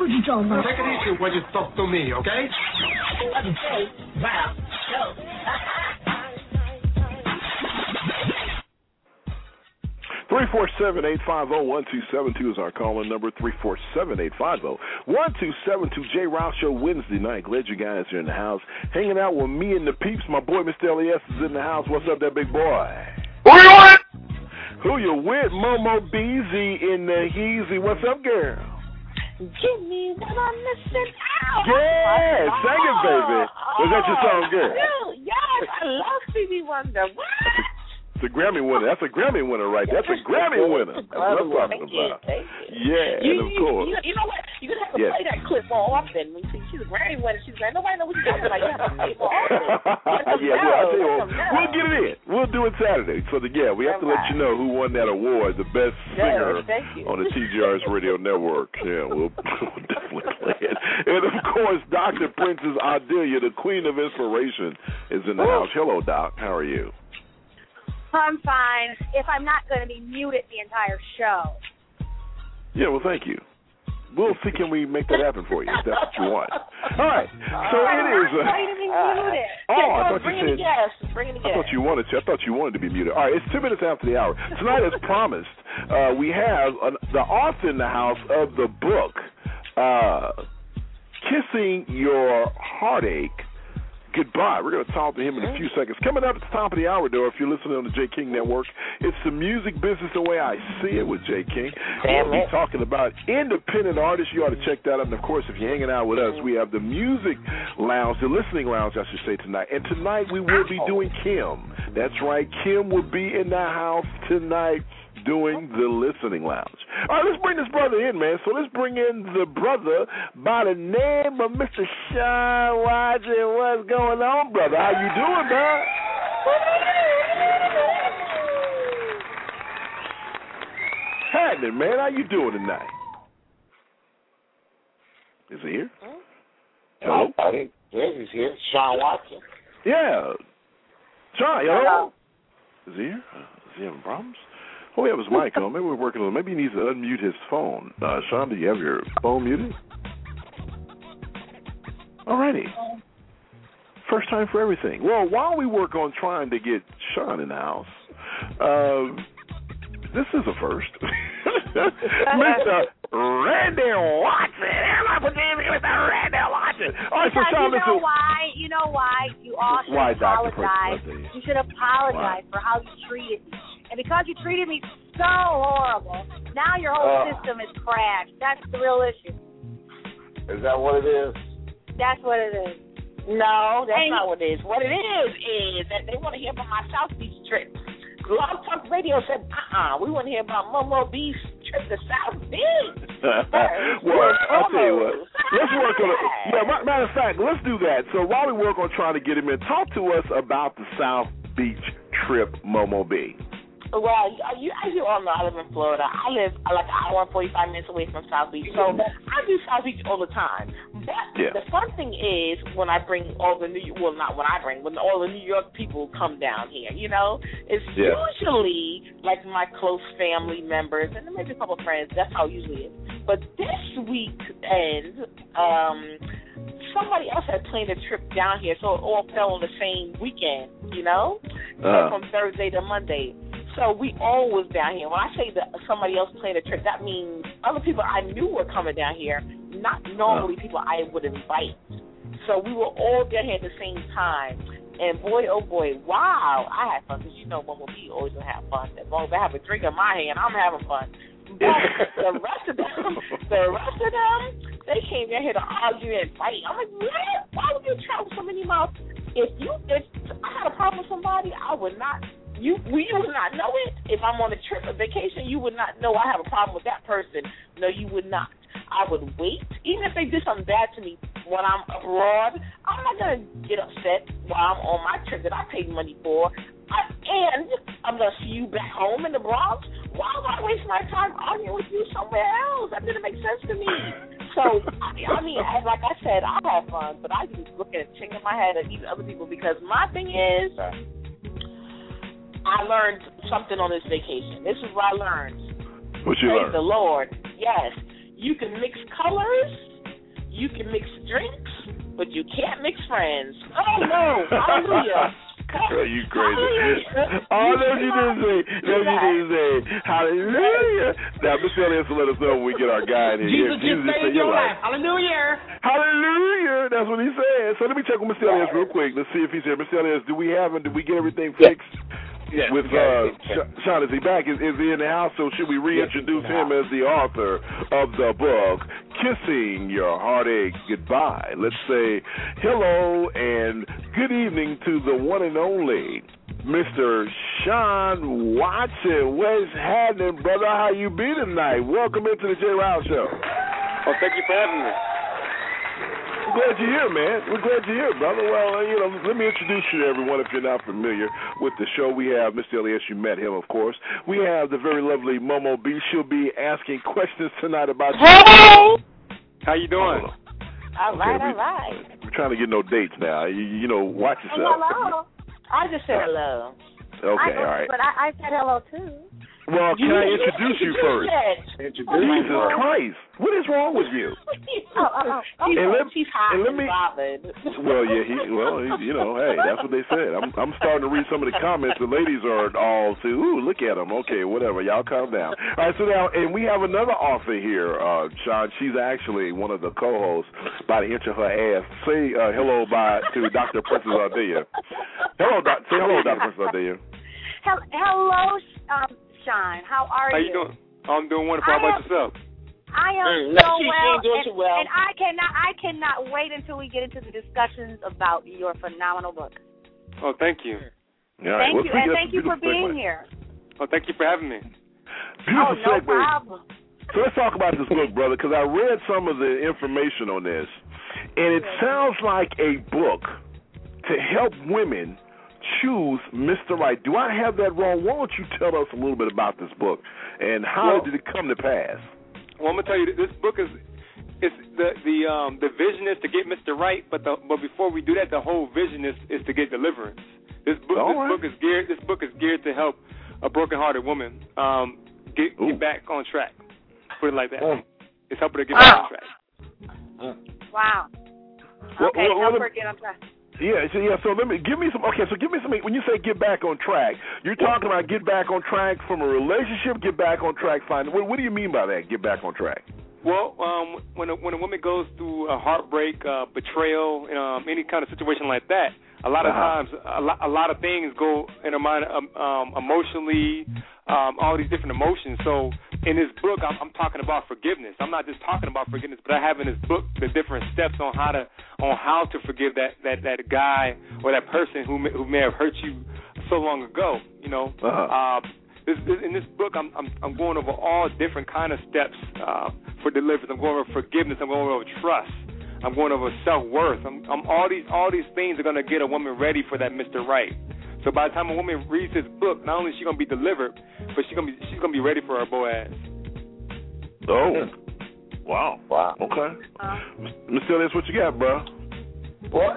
What you talking about? Take it easy when you talk to me, okay? Wow. 347-850-1272 is our calling number. 347-850-1272. Jay Rouse Show Wednesday night. Glad you guys are in the house. Hanging out with me and the peeps. My boy, Mr. Elias, is in the house. What's up, that big boy? Who you with? Momo Beezy in the Heezy. What's up, girl? Give me what I'm missing out. Yeah, sing it, baby. Was that your song, girl? Yes, I love Stevie Wonder. What? It's a Grammy winner. That's a Grammy winner right there. That's a Grammy winner. That's what I'm talking about. Yeah, and of course. You know what? You're going to have to play that clip more often. When she's a Grammy winner, she's like, nobody knows what she's talking about. You have to play it more often. I'll tell you what, we'll get it in. We'll do it Saturday. So, we have to let you know who won that award, the best singer on the TGRS Radio Network. Yeah, we'll definitely play it. And, of course, Dr. Princess Adelia, the queen of inspiration, is in the house. Hello, Doc. How are you? I'm fine. If I'm not going to be muted the entire show. Yeah, well, thank you. We'll see, can we make that happen for you, if that's what you want. All right. So it is. I thought you said. I thought you wanted to. I thought you wanted to be muted. All right. It's 2 minutes after the hour. Tonight, as promised, we have the author in the house of the book, Kissing Your Heartache Goodbye. We're going to talk to him in a few seconds. Coming up at the top of the hour, though, if you're listening on the J. King Network, it's the music business the way I see it with J. King. We'll be talking about independent artists. You ought to check that out. And, of course, if you're hanging out with us, we have the music lounge, the listening lounge, I should say, tonight. And tonight we will be doing Kim. That's right. Kim will be in the house tonight doing the listening lounge. All right, let's bring this brother in, man. So let's bring in the brother by the name of Mr. Sean Watson. What's going on, brother? How you doing, man? Happening, man. How you doing tonight? Is he here? Hello? Yes, he's here. Sean Watson. Yeah. Sean, hello? Is he here? Is he having problems? Oh, we have his mic on. Maybe we're working on it. Maybe he needs to unmute his phone. Sean, do you have your phone muted? All righty. First time for everything. Well, while we work on trying to get Sean in the house, this is a first. Mr. Randy Watson. Everybody put their hands Mr. Randy Watson. All right, so Sean, you know why? You all should apologize. You should apologize for how you treated me. And because you treated me so horrible, now your whole system is crashed. That's the real issue. Is that what it is? That's what it is. No, that's not what it is. What it is that they want to hear about my South Beach trip. Blog Talk Radio said, we want to hear about Momo B's trip to South Beach. Well, I'll tell you what. Let's work on it. Yeah, matter of fact, let's do that. So while we work on trying to get him in, talk to us about the South Beach trip, Momo B. Well, as you all know, I live in Florida. I live like an hour and 45 minutes away from South Beach. So I do South Beach all the time. But the fun thing is when I bring all the when all the New York people come down here, it's usually like my close family members and maybe a couple of friends. That's how it usually is. But this weekend, somebody else had planned a trip down here, so it all fell on the same weekend, from Thursday to Monday. So we all was down here. When I say that somebody else planned a trip, that means other people I knew were coming down here, not normally people I would invite. So we were all down here at the same time. And boy, oh boy, wow, I had fun. Because Momo B always will have fun. As long as I have a drink in my hand, I'm having fun. But the rest of them, they came down here to argue and fight. I'm like, what? Why would you travel so many miles? If I had a problem with somebody, I would not. You would not know it. If I'm on a trip, a vacation, you would not know I have a problem with that person. No, you would not. I would wait. Even if they did something bad to me when I'm abroad, I'm not going to get upset while I'm on my trip that I paid money for. And I'm going to see you back home in the Bronx. Why would I waste my time arguing with you somewhere else? That didn't make sense to me. So, I mean, like I said, I have fun, but I just look at shaking my head at these other people because my thing is, I learned something on this vacation. This is what I learned. What you learned? Praise the Lord. Yes. You can mix colors You can mix drinks, but you can't mix friends. Oh no! Hallelujah! You crazy. Oh, no, you didn't say. Hallelujah. Now, Miss Elias will let us know when we get our guy in here. Jesus just saved your life. Hallelujah. Hallelujah. That's what he said. So let me check with Miss Elias real quick. Let's see if he's here. Miss Elias, did we get everything fixed? Yes. With Sean, is he back? Is he in the house? So should we reintroduce him as the author of the book, Kissing Your Heartache Goodbye? Let's say hello and good evening to the one and only Mr. Sean Watson. What's happening, brother? How you be tonight? Welcome into the J. Ryle Show. Oh, thank you for having me. We're glad you're here, man. We're glad you're here, brother. Well, let me introduce you to everyone if you're not familiar with the show. We have Mr. Elias. You met him, of course. We have the very lovely Momo B. She'll be asking questions tonight about Hey! How you doing? All right. We're trying to get no dates now. You know, watch yourself. Hello. I just said hello. Okay, all right. But I said hello, too. Well, can I introduce you first? Jesus Christ. What is wrong with you? She's hot and bothered. Well, yeah, hey, that's what they said. I'm starting to read some of the comments. The ladies are all saying, ooh, look at them. Okay, whatever. Y'all calm down. All right, so now, and we have another author here, Sean. She's actually one of the co-hosts by the inch of her ass. Say hello to Dr. Princess Ardea. Say hello, Dr. Princess Ardea. Hello, Sean. How are you? How you doing? I'm doing wonderful. How about yourself? I am so well, and I cannot wait until we get into the discussions about your phenomenal book. Oh, thank you. Right. Thank you, and thank you for being here. Oh, thank you for having me. Beautiful no problem. So let's talk about this book, brother, because I read some of the information on this, and it sounds like a book to help women choose Mr. Right. Do I have that wrong? Why don't you tell us a little bit about this book and how did it come to pass? Well, I'm gonna tell you this book is the vision is to get Mr. Right, but before we do that, the whole vision is to get deliverance. This book is geared to help a broken-hearted woman get back on track. Put it like that. It's helping her get back on track. Wow. Okay, help her get on track. Yeah. So give me some. When you say get back on track, you're talking about get back on track from a relationship. Get back on track. What do you mean by that? Get back on track. Well, when a woman goes through a heartbreak, betrayal, any kind of situation like that, a lot of times, a lot of things go in her mind emotionally, all these different emotions. So in this book, I'm talking about forgiveness. I'm not just talking about forgiveness, but I have in this book the different steps on how to forgive that guy or that person who may have hurt you so long ago. You know. In this book, I'm going over all different kind of steps for deliverance. I'm going over forgiveness. I'm going over trust. I'm going over self-worth. All these things are going to get a woman ready for that Mr. Right. So by the time a woman reads this book, not only is she going to be delivered, but she's going to be ready for her Boaz. Oh, wow. Okay, Mr. Ellis, what you got, bro? Well,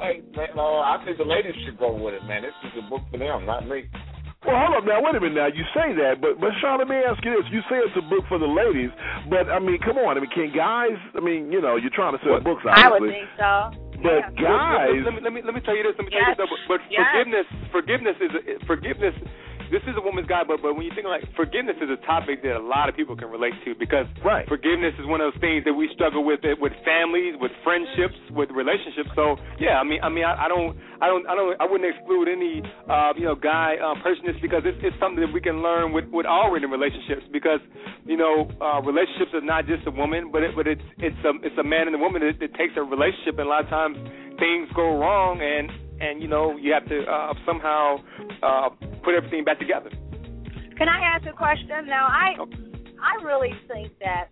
I think the ladies should go with it, man. This is a book for them, not me. Well, hold up now. Wait a minute now. You say that, but Sean, let me ask you this. You say it's a book for the ladies, but, I mean, come on. I mean, can guys, you're trying to sell books, obviously. I would think so. But guys. Let me tell you this. But forgiveness is this is a woman's guide, but when you think like forgiveness is a topic that a lot of people can relate to because forgiveness is one of those things that we struggle with families, with friendships, with relationships. So yeah, I wouldn't exclude any guy person just because it's something that we can learn with all in relationships because relationships are not just a woman, but it's a man and a woman that takes a relationship, and a lot of times things go wrong and you have to somehow put everything back together. Can I ask a question? Now, I really think that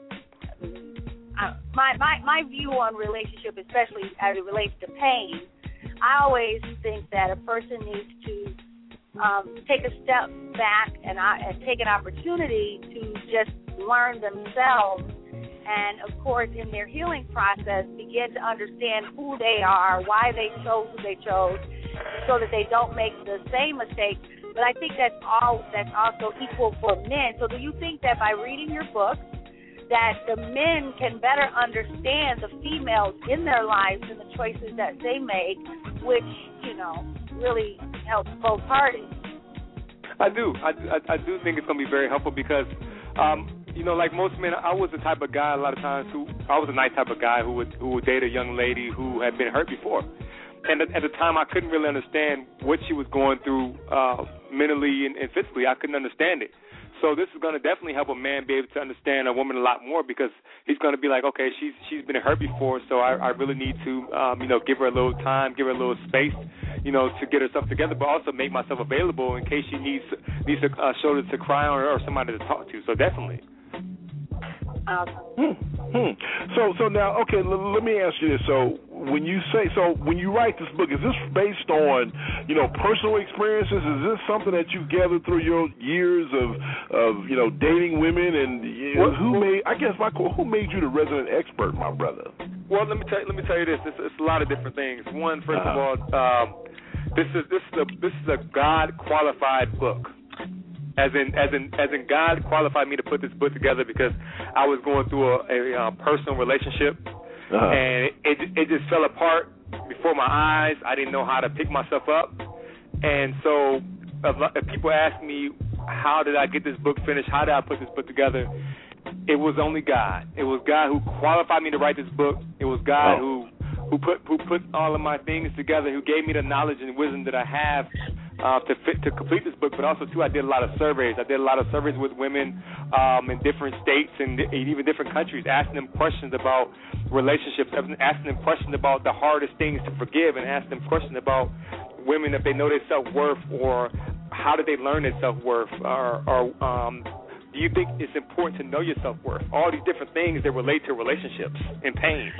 my view on relationship, especially as it relates to pain, I always think that a person needs to take a step back and take an opportunity to just learn themselves. And, of course, in their healing process, begin to understand who they are, why they chose who they chose, so that they don't make the same mistake. But I think that's also equal for men. So do you think that by reading your book, that the men can better understand the females in their lives and the choices that they make, which, really helps both parties. I do think it's going to be very helpful because, like most men, I was the type of guy a lot of times I was a nice type of guy who would date a young lady who had been hurt before. And at the time, I couldn't really understand what she was going through mentally and physically. I couldn't understand it. So this is going to definitely help a man be able to understand a woman a lot more because he's going to be like, okay, she's been hurt before, so I really need to, give her a little time, give her a little space, to get herself together, but also make myself available in case she needs a shoulder to cry on or somebody to talk to. So definitely. So now, okay, let me ask you this. So when you write this book, is this based on, personal experiences? Is this something that you've gathered through your years of dating women? And who made you the resident expert, my brother? Well, let me tell you this. It's a lot of different things. One, first of all, this is a God qualified book. As in, God qualified me to put this book together because I was going through a personal relationship, and it just fell apart before my eyes. I didn't know how to pick myself up, and so if people ask me, how did I get this book finished? How did I put this book together? It was only God. It was God who qualified me to write this book. It was God who put all of my things together, who gave me the knowledge and wisdom that I have to complete this book, but also, too, I did a lot of surveys. I did a lot of surveys with women in different states and even different countries, asking them questions about relationships, asking them questions about the hardest things to forgive, and asking them questions about women if they know their self-worth or how did they learn their self-worth or do you think it's important to know your self-worth? All these different things that relate to relationships and pain.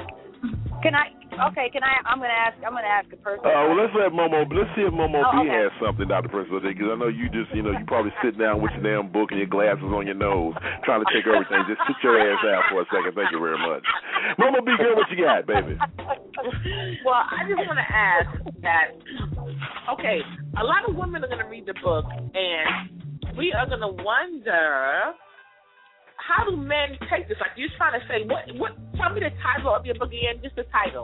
I'm going to ask a person. Well, let's see if Momo B has something, Dr. Principal, because I know you just, you probably sit down with your damn book and your glasses on your nose, trying to take everything. Just sit your ass out for a second. Thank you very much. Momo B, girl, what you got, baby? Well, I just want to ask that, okay, a lot of women are going to read the book, and we are going to wonder, how do men take this? Like, you're trying to say, what? Tell me the title of your book again, just the title.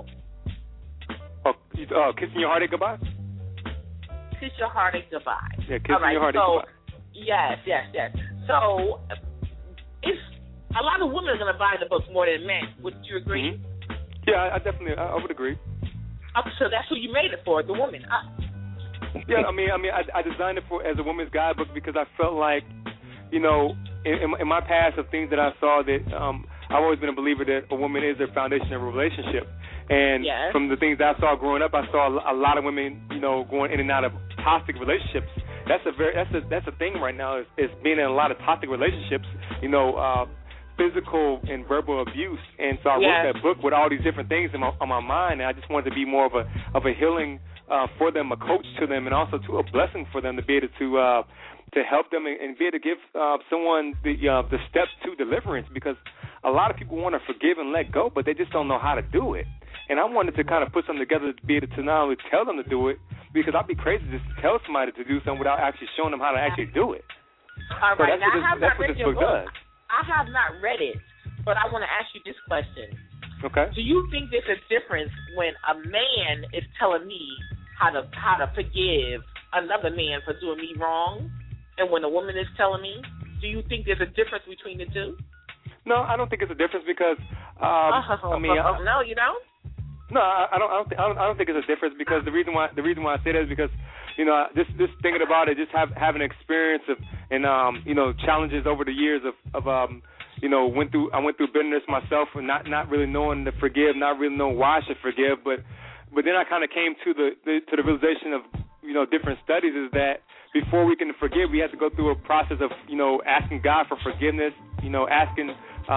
Kissing Your Heartache Goodbye? Kiss Your Heartache Goodbye. Yeah, Kissing Your Heartache Goodbye. Yes. So, if a lot of women are going to buy the book more than men, would you agree? Mm-hmm. Yeah, I definitely, I would agree. So that's who you made it for, the woman. Yeah, I designed it as a woman's guidebook because I felt like, in my past of things that I saw that I've always been a believer that a woman is the foundation of a relationship. And from the things that I saw growing up, I saw a lot of women, going in and out of toxic relationships. That's a thing right now is being in a lot of toxic relationships, physical and verbal abuse. And so I wrote that book with all these different things on my mind, and I just wanted to be more of a healing for them, a coach to them, and also a blessing for them to be able to help them and be able to give someone the steps to deliverance, because a lot of people want to forgive and let go, but they just don't know how to do it. And I wanted to kind of put something together to be able to not only tell them to do it, because I'd be crazy just to tell somebody to do something without actually showing them how to actually do it. All right, so that's what this book does. I have not read it, but I want to ask you this question. Okay. Do you think there's a difference when a man is telling me how to forgive another man for doing me wrong, and when a woman is telling me? Do you think there's a difference between the two? No, I don't think it's a difference because no, you don't. No, I don't think it's a difference because the reason why I say that is because just thinking about it, just having experience of and challenges over the years I went through bitterness myself and not really knowing to forgive, not really knowing why I should forgive, but then I kind of came to the realization of different studies is that before we can forgive, we have to go through a process of asking God for forgiveness, asking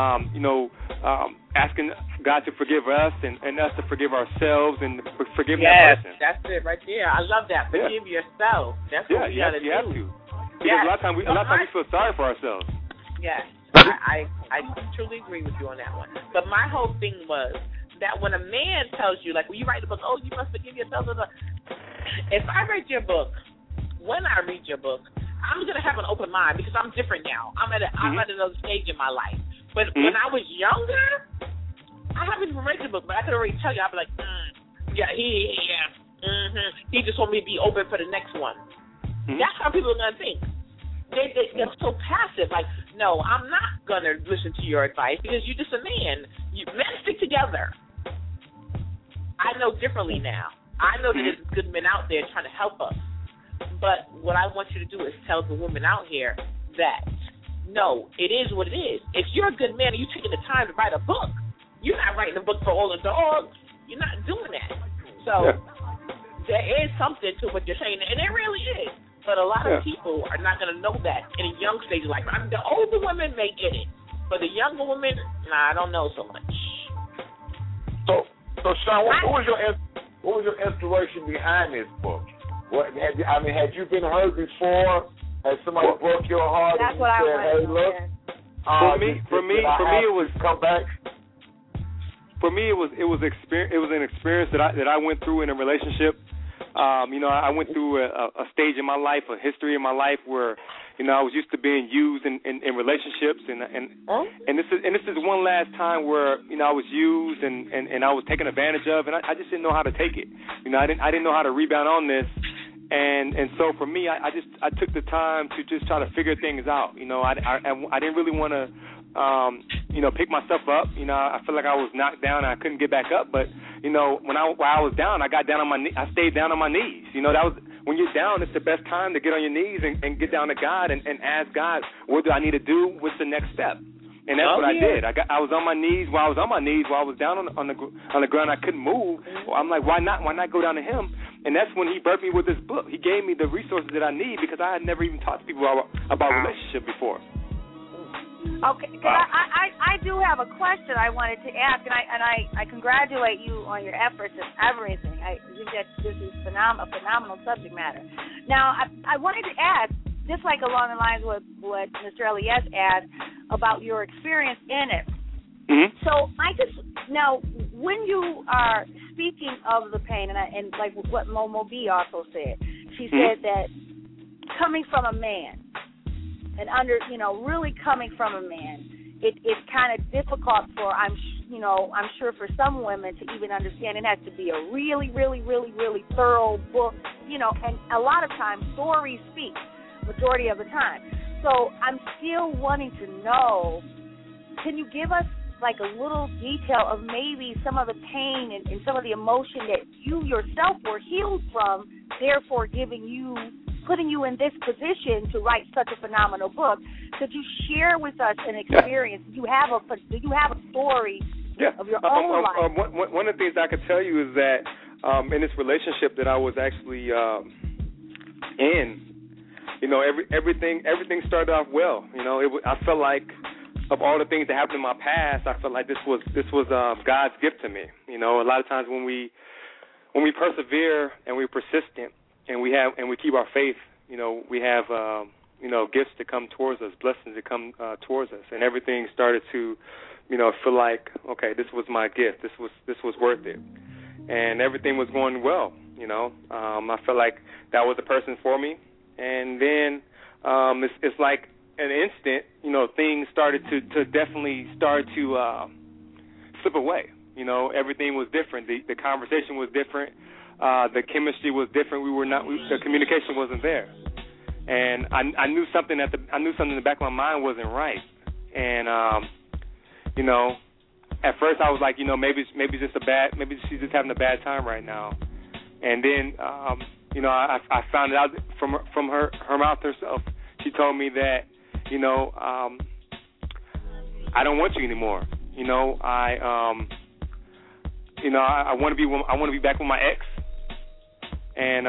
God to forgive us and us to forgive ourselves and forgive that person. Yes, that's it right there. I love that. Forgive yourself. That's what we got to do. You have to. Because a lot of times we feel sorry for ourselves. Yes, I truly agree with you on that one. But my whole thing was that when a man tells you, like when you write a book, oh, you must forgive yourself. If I read your book, when I read your book, I'm going to have an open mind because I'm different now. I'm at another stage in my life. But when I was younger, I haven't even read the book, but I could already tell you. I'd be like, he just want me to be open for the next one. That's how people are gonna think. They're so passive. Like, no, I'm not gonna listen to your advice because you're just a man. Men stick together. I know differently now. I know that there's good men out there trying to help us. But what I want you to do is tell the women out here that, no, it is what it is. If you're a good man and you're taking the time to write a book, you're not writing a book for all the dogs. You're not doing that. So there is something to what you're saying, and there really is. But a lot of people are not going to know that in a young stage of life. The older women may get it, but the younger women, I don't know so much. So Sean, what was your inspiration behind this book? Had you been hurt before? Had somebody broke your heart? That's and what said, I hey, look. For me, it was come back. For me, it was an experience that I went through in a relationship. I went through a stage in my life, a history in my life where, I was used to being used in relationships, and this is one last time where I was used and I was taken advantage of, and I just didn't know how to take it. I didn't know how to rebound on this, and so for me, I took the time to just try to figure things out. I didn't really want to. Pick myself up. I felt like I was knocked down and I couldn't get back up. But when I was down, I got down on my I stayed down on my knees. That was when you're down. It's the best time to get on your knees and get down to God and ask God, what do I need to do? What's the next step? And that's what I did. I was on my knees. While I was on my knees, while I was down on the ground, I couldn't move. Well, I'm like, why not go down to Him? And that's when He birthed me with this book. He gave me the resources that I need because I had never even talked to people about relationship before. Okay, I do have a question I wanted to ask, and I congratulate you on your efforts and everything. I think that this is a phenomenal subject matter. Now, I wanted to ask, just like along the lines of what Mr. Elias asked about your experience in it. Mm-hmm. So now, when you are speaking of the pain, and like what Momo B also said, she said that coming from a man, and really coming from a man, it's kind of difficult for I'm sure for some women to even understand. It has to be a really, really, really, really thorough book, and a lot of times stories speak, majority of the time. So I'm still wanting to know, can you give us like a little detail of maybe some of the pain and some of the emotion that you yourself were healed from, therefore putting you in this position to write such a phenomenal book? Could you share with us an experience? Do you have a story of your own life? One of the things I could tell you is that in this relationship that I was actually in, everything started off well. I felt like of all the things that happened in my past, I felt like this was God's gift to me. A lot of times when we persevere and we're persistent, and we keep our faith, we have gifts to come towards us, blessings to come towards us, and everything started to, feel like, okay, this was my gift, this was worth it, and everything was going well. I felt like that was the person for me, and then it's like an instant, things started to definitely start to slip away. Everything was different. The conversation was different. The chemistry was different. The communication wasn't there, and I knew something in the back of my mind wasn't right. And at first I was like, maybe she's just having a bad time right now. And then I found it out from her mouth herself. She told me that I don't want you anymore. I want to be back with my ex. And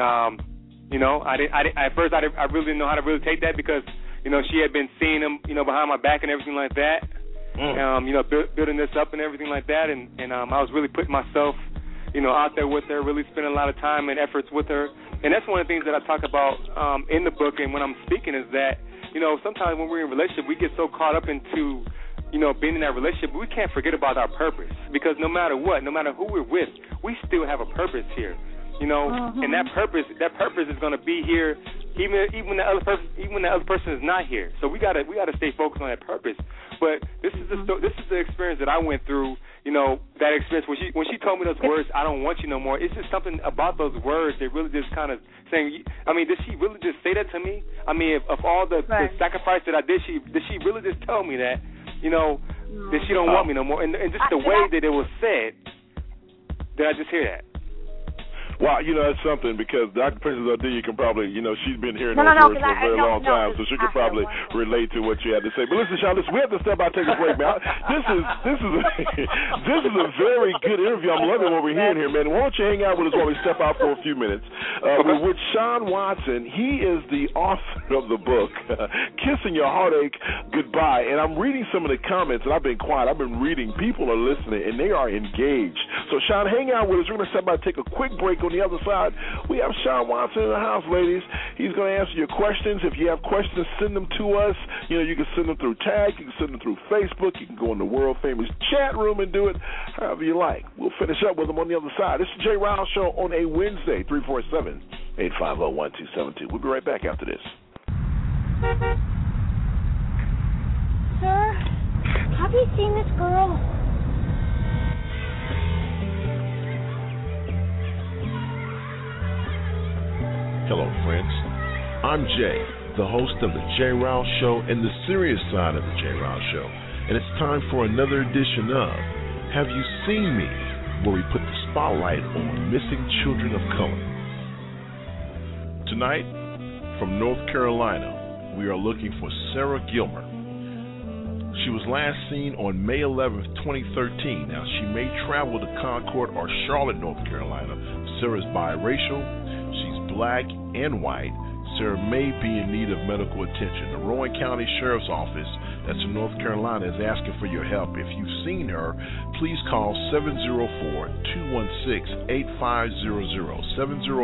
at first I really didn't know how to really take that because she had been seeing him behind my back and everything like that, building this up and everything like that, and I was really putting myself out there with her, really spending a lot of time and efforts with her, and that's one of the things that I talk about in the book and when I'm speaking is that sometimes when we're in a relationship we get so caught up into being in that relationship, we can't forget about our purpose because no matter what, no matter who we're with, we still have a purpose here. And that purpose is going to be here even when the other person is not here. So we gotta stay focused on that purpose. But this is the experience that I went through. You know, that experience when she told me those words, I don't want you no more. It's just something about those words that really just kind of saying. I mean, did she really just say that to me? I mean, of all the sacrifice that I did she really just tell me that? You know, that she don't want me no more, and just the way that it was said. Did I just hear that? Well, you know, that's something because Dr. Princess Ardilla can probably, you know, she's been hearing those words for a very long time, so she could probably relate to what you had to say. But listen, Sean, we have to step out and take a break, man. This is a very good interview. I'm loving what we're hearing here, man. Why don't you hang out with us while we step out for a few minutes? We're with Sean Watson. He is the author of the book, Kissing Your Heartache Goodbye. And I'm reading some of the comments, and I've been quiet. I've been reading. People are listening, and they are engaged. So, Sean, hang out with us. We're going to step out and take a quick break. On the other side, we have Sean Watson in the house, ladies. He's going to answer your questions. If you have questions, send them to us. You know, you can send them through tag. You can send them through Facebook. You can go in the world-famous chat room and do it however you like. We'll finish up with them on the other side. This is Jay Riles Show on a Wednesday, 347-850-1272. We'll be right back after this. Sir, have you seen this girl? Hello, friends. I'm Jay, the host of The Jay Riles Show and the serious side of The Jay Riles Show. And it's time for another edition of Have You Seen Me?, where we put the spotlight on missing children of color. Tonight, from North Carolina, we are looking for Sarah Gilmer. She was last seen on May 11th, 2013. Now, she may travel to Concord or Charlotte, North Carolina. Sarah's biracial. She's black and white. Sarah may be in need of medical attention. The Rowan County Sheriff's Office, that's in North Carolina, is asking for your help. If you've seen her, please call 704-216-8500.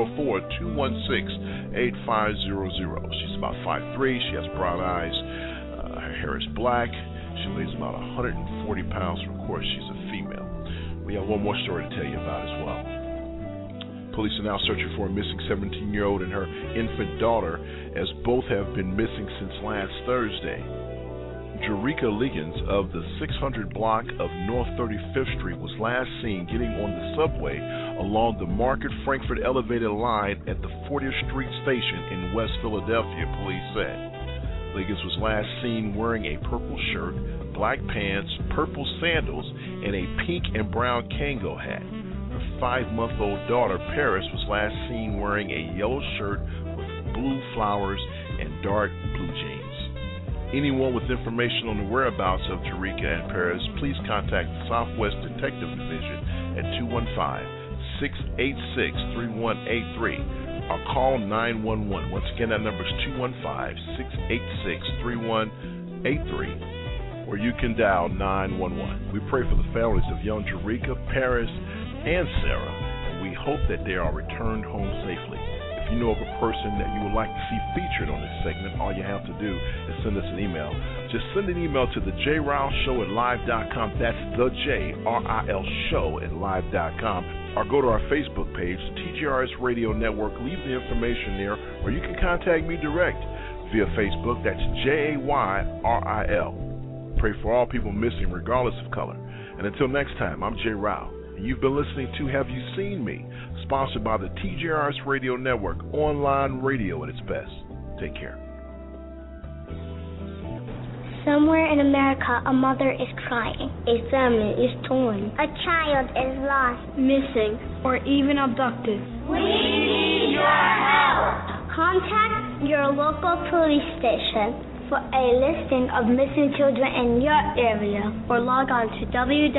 704-216-8500. She's about 5'3". She has brown eyes. Her hair is black. She weighs about 140 pounds. Of course, she's a female. We have one more story to tell you about as well. Police are now searching for a missing 17-year-old and her infant daughter, as both have been missing since last Thursday. Jerika Liggins of the 600 block of North 35th Street was last seen getting on the subway along the Market-Frankford elevated line at the 40th Street station in West Philadelphia, police said. Liggins was last seen wearing a purple shirt, black pants, purple sandals, and a pink and brown Kango hat. Her 5-month-old daughter, Paris, was last seen wearing a yellow shirt with blue flowers and dark blue jeans. Anyone with information on the whereabouts of Jerika and Paris, please contact the Southwest Detective Division at 215-686-3183 or call 911. Once again, that number is 215-686-3183, or you can dial 911. We pray for the families of young Jerika, Paris, and Sarah, and we hope that they are returned home safely. If you know of a person that you would like to see featured on this segment, all you have to do is send us an email. Just send an email to the JRileShow@live.com. That's the JRIL Show@live.com. Or go to our Facebook page, the TGRS Radio Network. Leave the information there, or you can contact me direct via Facebook. That's JAYRIL. Pray for all people missing, regardless of color. And until next time, I'm Jay Rao. You've been listening to Have You Seen Me? Sponsored by the TGRS Radio Network, online radio at its best. Take care. Somewhere in America, a mother is crying. A family is torn. A child is lost, missing, or even abducted. We need your help. Contact your local police station for a listing of missing children in your area, or log on to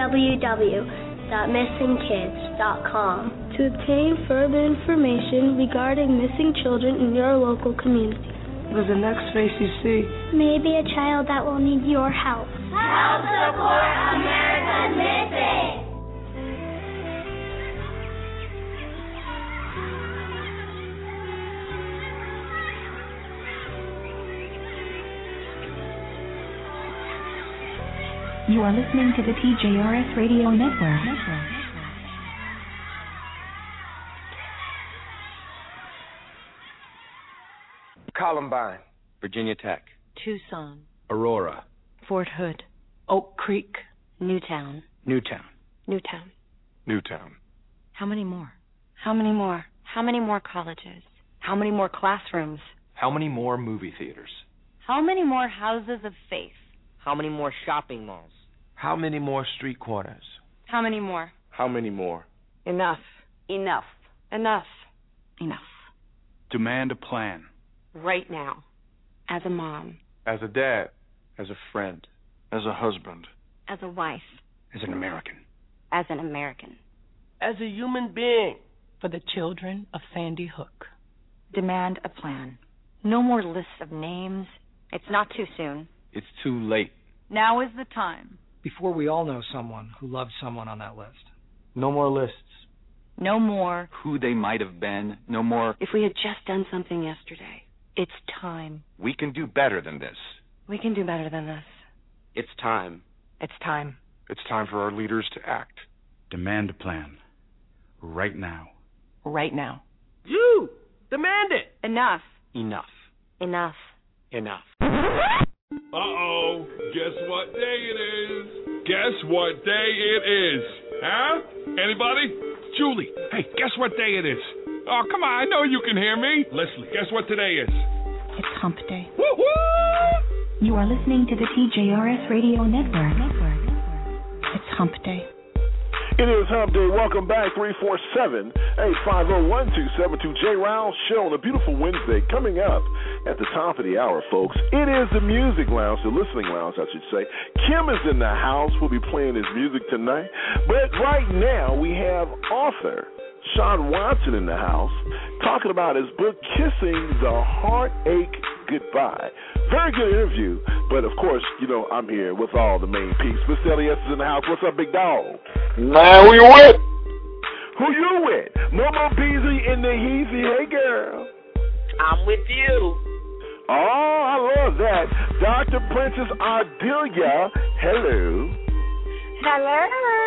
www.missingkids.com to obtain further information regarding missing children in your local community. What's the next face you see? Maybe a child that will need your help. Help support America's Missing. You are listening to the TJRS Radio Network. Columbine. Virginia Tech. Tucson. Aurora. Fort Hood. Oak Creek. Newtown. Newtown. Newtown. Newtown. How many more? How many more? How many more colleges? How many more classrooms? How many more movie theaters? How many more houses of faith? How many more shopping malls? How many more street corners? How many more? How many more? Enough. Enough. Enough. Enough. Demand a plan. Right now. As a mom. As a dad. As a friend. As a husband. As a wife. As an American. As an American. As a human being. For the children of Sandy Hook. Demand a plan. No more lists of names. It's not too soon. It's too late. Now is the time. Before we all know someone who loved someone on that list. No more lists. No more. Who they might have been. No more. If we had just done something yesterday. It's time. We can do better than this. We can do better than this. It's time. It's time. It's time for our leaders to act. Demand a plan. Right now. Right now. You! Demand it! Enough. Enough. Enough. Enough. Uh-oh. Guess what day it is? Guess what day it is? Huh? Anybody? Julie, hey, guess what day it is? Oh, come on, I know you can hear me. Leslie, guess what today is? It's Hump Day. Woo-hoo! You are listening to the TJRS Radio Network. It's Hump Day. It is Hump Day. Welcome back, 347-850-1272. J. Rouse Show on a beautiful Wednesday coming up at the top of the hour, folks. It is the Music Lounge, the Listening Lounge, I should say. Kim is in the house. We'll be playing his music tonight. But right now, we have author Sean Watson in the house talking about his book, Kissing the Heartache Goodbye. Very good interview, but of course, you know, I'm here with all the main peeps. Mr. Elias is in the house. What's up, big dog? Man, who you with? Who you with? Momo Beasley in the Heezy. Hey, girl. I'm with you. Oh, I love that. Dr. Princess Ardelia. Hello. Hello.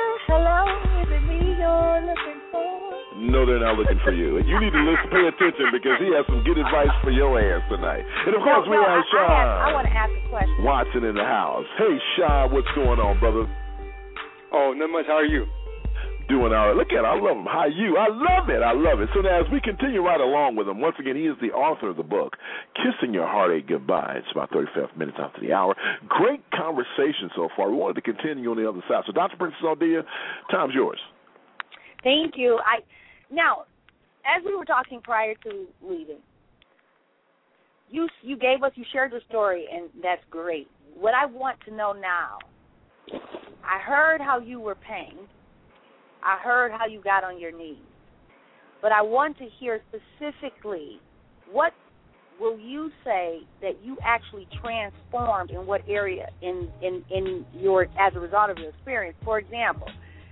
Is it me you're looking for? No, they're not looking for you. And you need to pay attention because he has some good advice for your ass tonight. And of course, we have Sean. I want to ask a question. Watson in the house. Hey, Sean, what's going on, brother? Oh, not much. How are you? Doing all right. Look at it. I love him. How you? I love it. I love it. So now, as we continue right along with him, once again, he is the author of the book, Kissing Your Heartache Goodbye. It's about 35 minutes after the hour. Great conversation so far. We wanted to continue on the other side. So, Dr. Princess Ardelia, time's yours. Thank you. Now, as we were talking prior to leaving, you shared your story, and that's great. What I want to know now, I heard how you were pained. I heard how you got on your knees. But I want to hear specifically, what will you say that you actually transformed in what area in your, as a result of your experience? For example,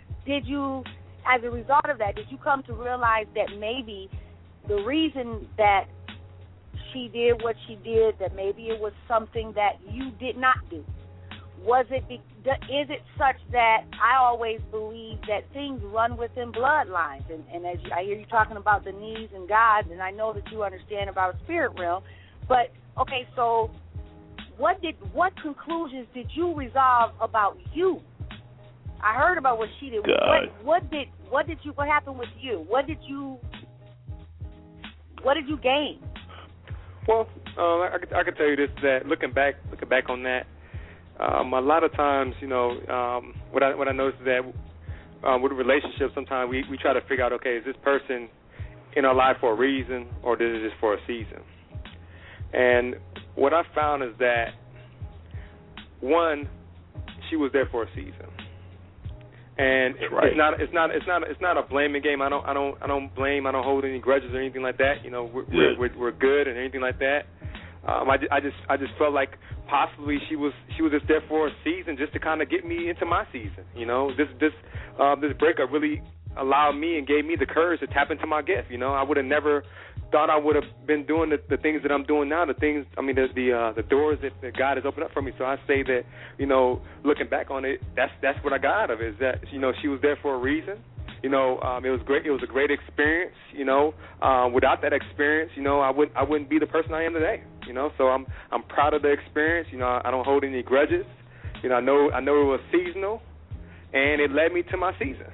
as a result of that, did you come to realize that maybe the reason that she did what she did, that maybe it was something that you did not do? Is it such that I always believe that things run within bloodlines? And as I hear you talking about the knees and God, and I know that you understand about a spirit realm, but, okay, so what conclusions did you resolve about you? I heard about what she did. What happened with you? What did you gain? Well, I can tell you this, that looking back on that, a lot of times, you know, what I noticed is that with relationships, sometimes we try to figure out, okay, is this person in our life for a reason, or is it just for a season? And what I found is that, one, she was there for a season. And right. it's not a blaming game. I don't blame. I don't hold any grudges or anything like that. You know, we're good and anything like that. I just felt like possibly she was just there for a season, just to kind of get me into my season. You know, this breakup really allowed me and gave me the courage to tap into my gift. You know, I would have never thought I would have been doing the things that I'm doing now. The doors that God has opened up for me. So I say that, you know, looking back on it, that's what I got out of it. Is that, you know, she was there for a reason. You know, it was great. It was a great experience. You know, without that experience, you know, I wouldn't be the person I am today. You know, so I'm proud of the experience. You know, I don't hold any grudges. You know, I know it was seasonal, and it led me to my season.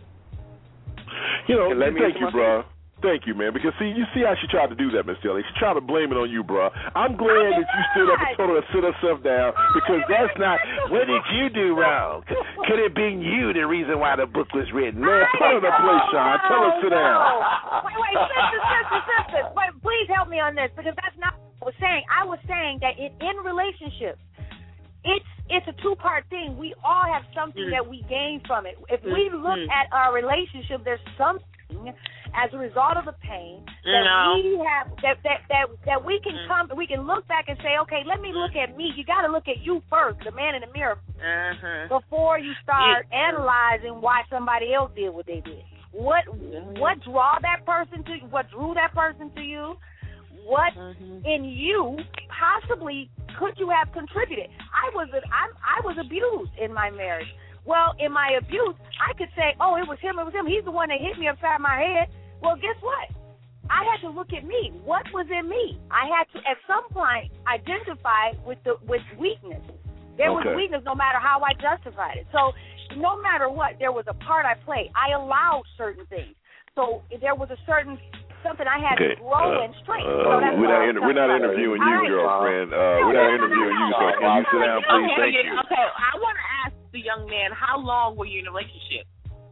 You know, thank you, bro. Thank you, man. Because you see how she tried to do that, Miss Dilley. She tried to blame it on you, bro. I'm glad that you stood up and told her to sit herself down, because that's not. What did you do wrong? Could it been you the reason why the book was written? Man, put her in her place, Sean. Tell her to sit down. Wait, sister. Wait, please help me on this, because that's not what I was saying. I was saying that in relationships, it's a two-part thing. We all have something that we gain from it. If we look at our relationship, there's something as a result of the pain that we have that we can look back and say, okay, let me look at me. You got to look at you first, the man in the mirror, before you start analyzing why somebody else did what they did. What drew that person to you? What drew that person to you? What in you possibly could you have contributed? I was abused in my marriage. Well, in my abuse, I could say, oh, it was him. He's the one that hit me upside my head. Well, guess what? I had to look at me. What was in me? I had to, at some point, identify with weakness. There was weakness no matter how I justified it. So no matter what, there was a part I played. I allowed certain things. So there was a certain something I had to grow and strengthen. We're not interviewing you, girlfriend. We're not interviewing you, so can you sit down, please? Thank you. Okay, I want to ask the young man, how long were you in a relationship?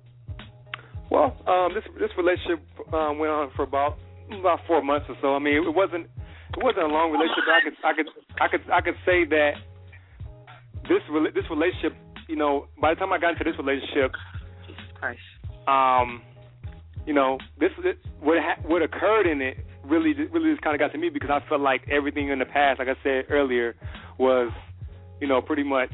Well, this relationship went on for about 4 months or so. I mean, it wasn't a long relationship, but I could say that this relationship, you know, by the time I got into this relationship, Jesus Christ. You know, what occurred in it really just kind of got to me, because I felt like everything in the past, like I said earlier, was, you know, pretty much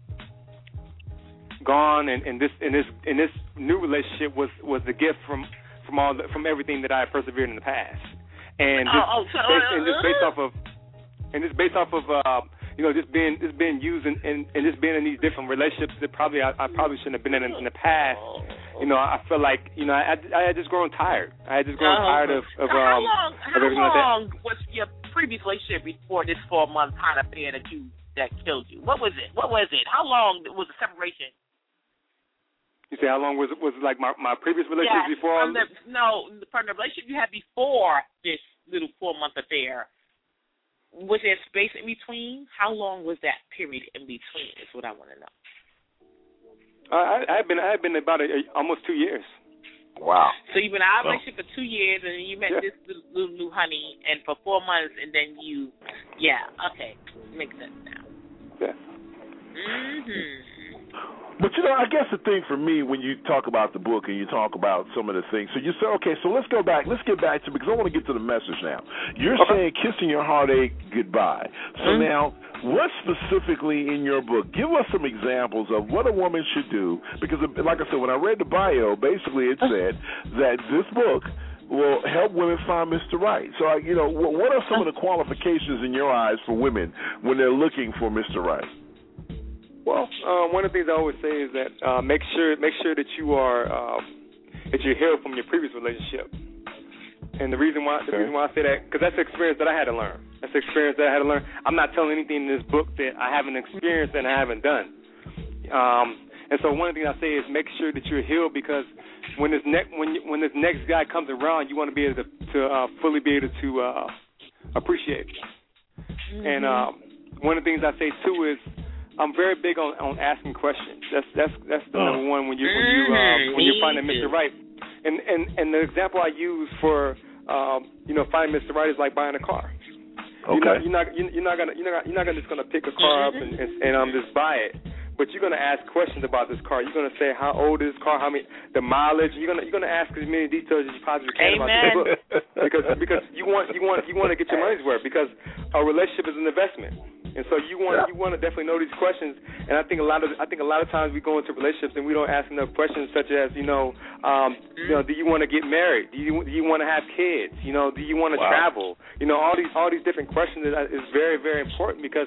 gone, and this new relationship was the gift from everything that I persevered in the past, and just based off of you know, just being used and just being in these different relationships that I probably shouldn't have been in the past. You know, I feel like, you know, I had just grown tired. I had just grown tired of how everything like that. How long was your previous relationship before this 4 month kind of affair that killed you? What was it? How long was the separation? You say how long was like my previous relationship before? From the relationship you had before this little 4 month affair. Was there space in between? How long was that period in between? Is what I want to know. I had been about almost 2 years. Wow. So you've been out of a relationship for 2 years, and then you met this little new honey, and for 4 months, and then you, okay, makes sense now. Yeah. But, you know, I guess the thing for me when you talk about the book and you talk about some of the things, so you say, okay, so let's get back to, because I want to get to the message now. You're saying kissing your heartache goodbye. So now, what specifically in your book, give us some examples of what a woman should do, because like I said, when I read the bio, basically it said that this book will help women find Mr. Right. So, you know, what are some of the qualifications in your eyes for women when they're looking for Mr. Right? Well, one of the things I always say is that make sure that you are that you're healed from your previous relationship. And the reason why I say that, because that's the experience that I had to learn. I'm not telling anything in this book that I haven't experienced and I haven't done. And so one of the things I say is make sure that you're healed, because when this next guy comes around, you want to be able to fully be able to appreciate it. And one of the things I say too is, I'm very big on asking questions. That's the number one when you're finding Mr. Right. And the example I use for finding Mr. Right is like buying a car. Okay. You're not just gonna pick a car up and just buy it. But you're gonna ask questions about this car. You're gonna say how old is this car, the mileage. You're gonna ask as many details as you possibly can about this book, because you want to get your money's worth, because a relationship is an investment. And so you want to definitely know these questions. And I think a lot of times we go into relationships and we don't ask enough questions, such as do you want to get married? Do you want to have kids? Do you want to travel? All these different questions is very, very important, because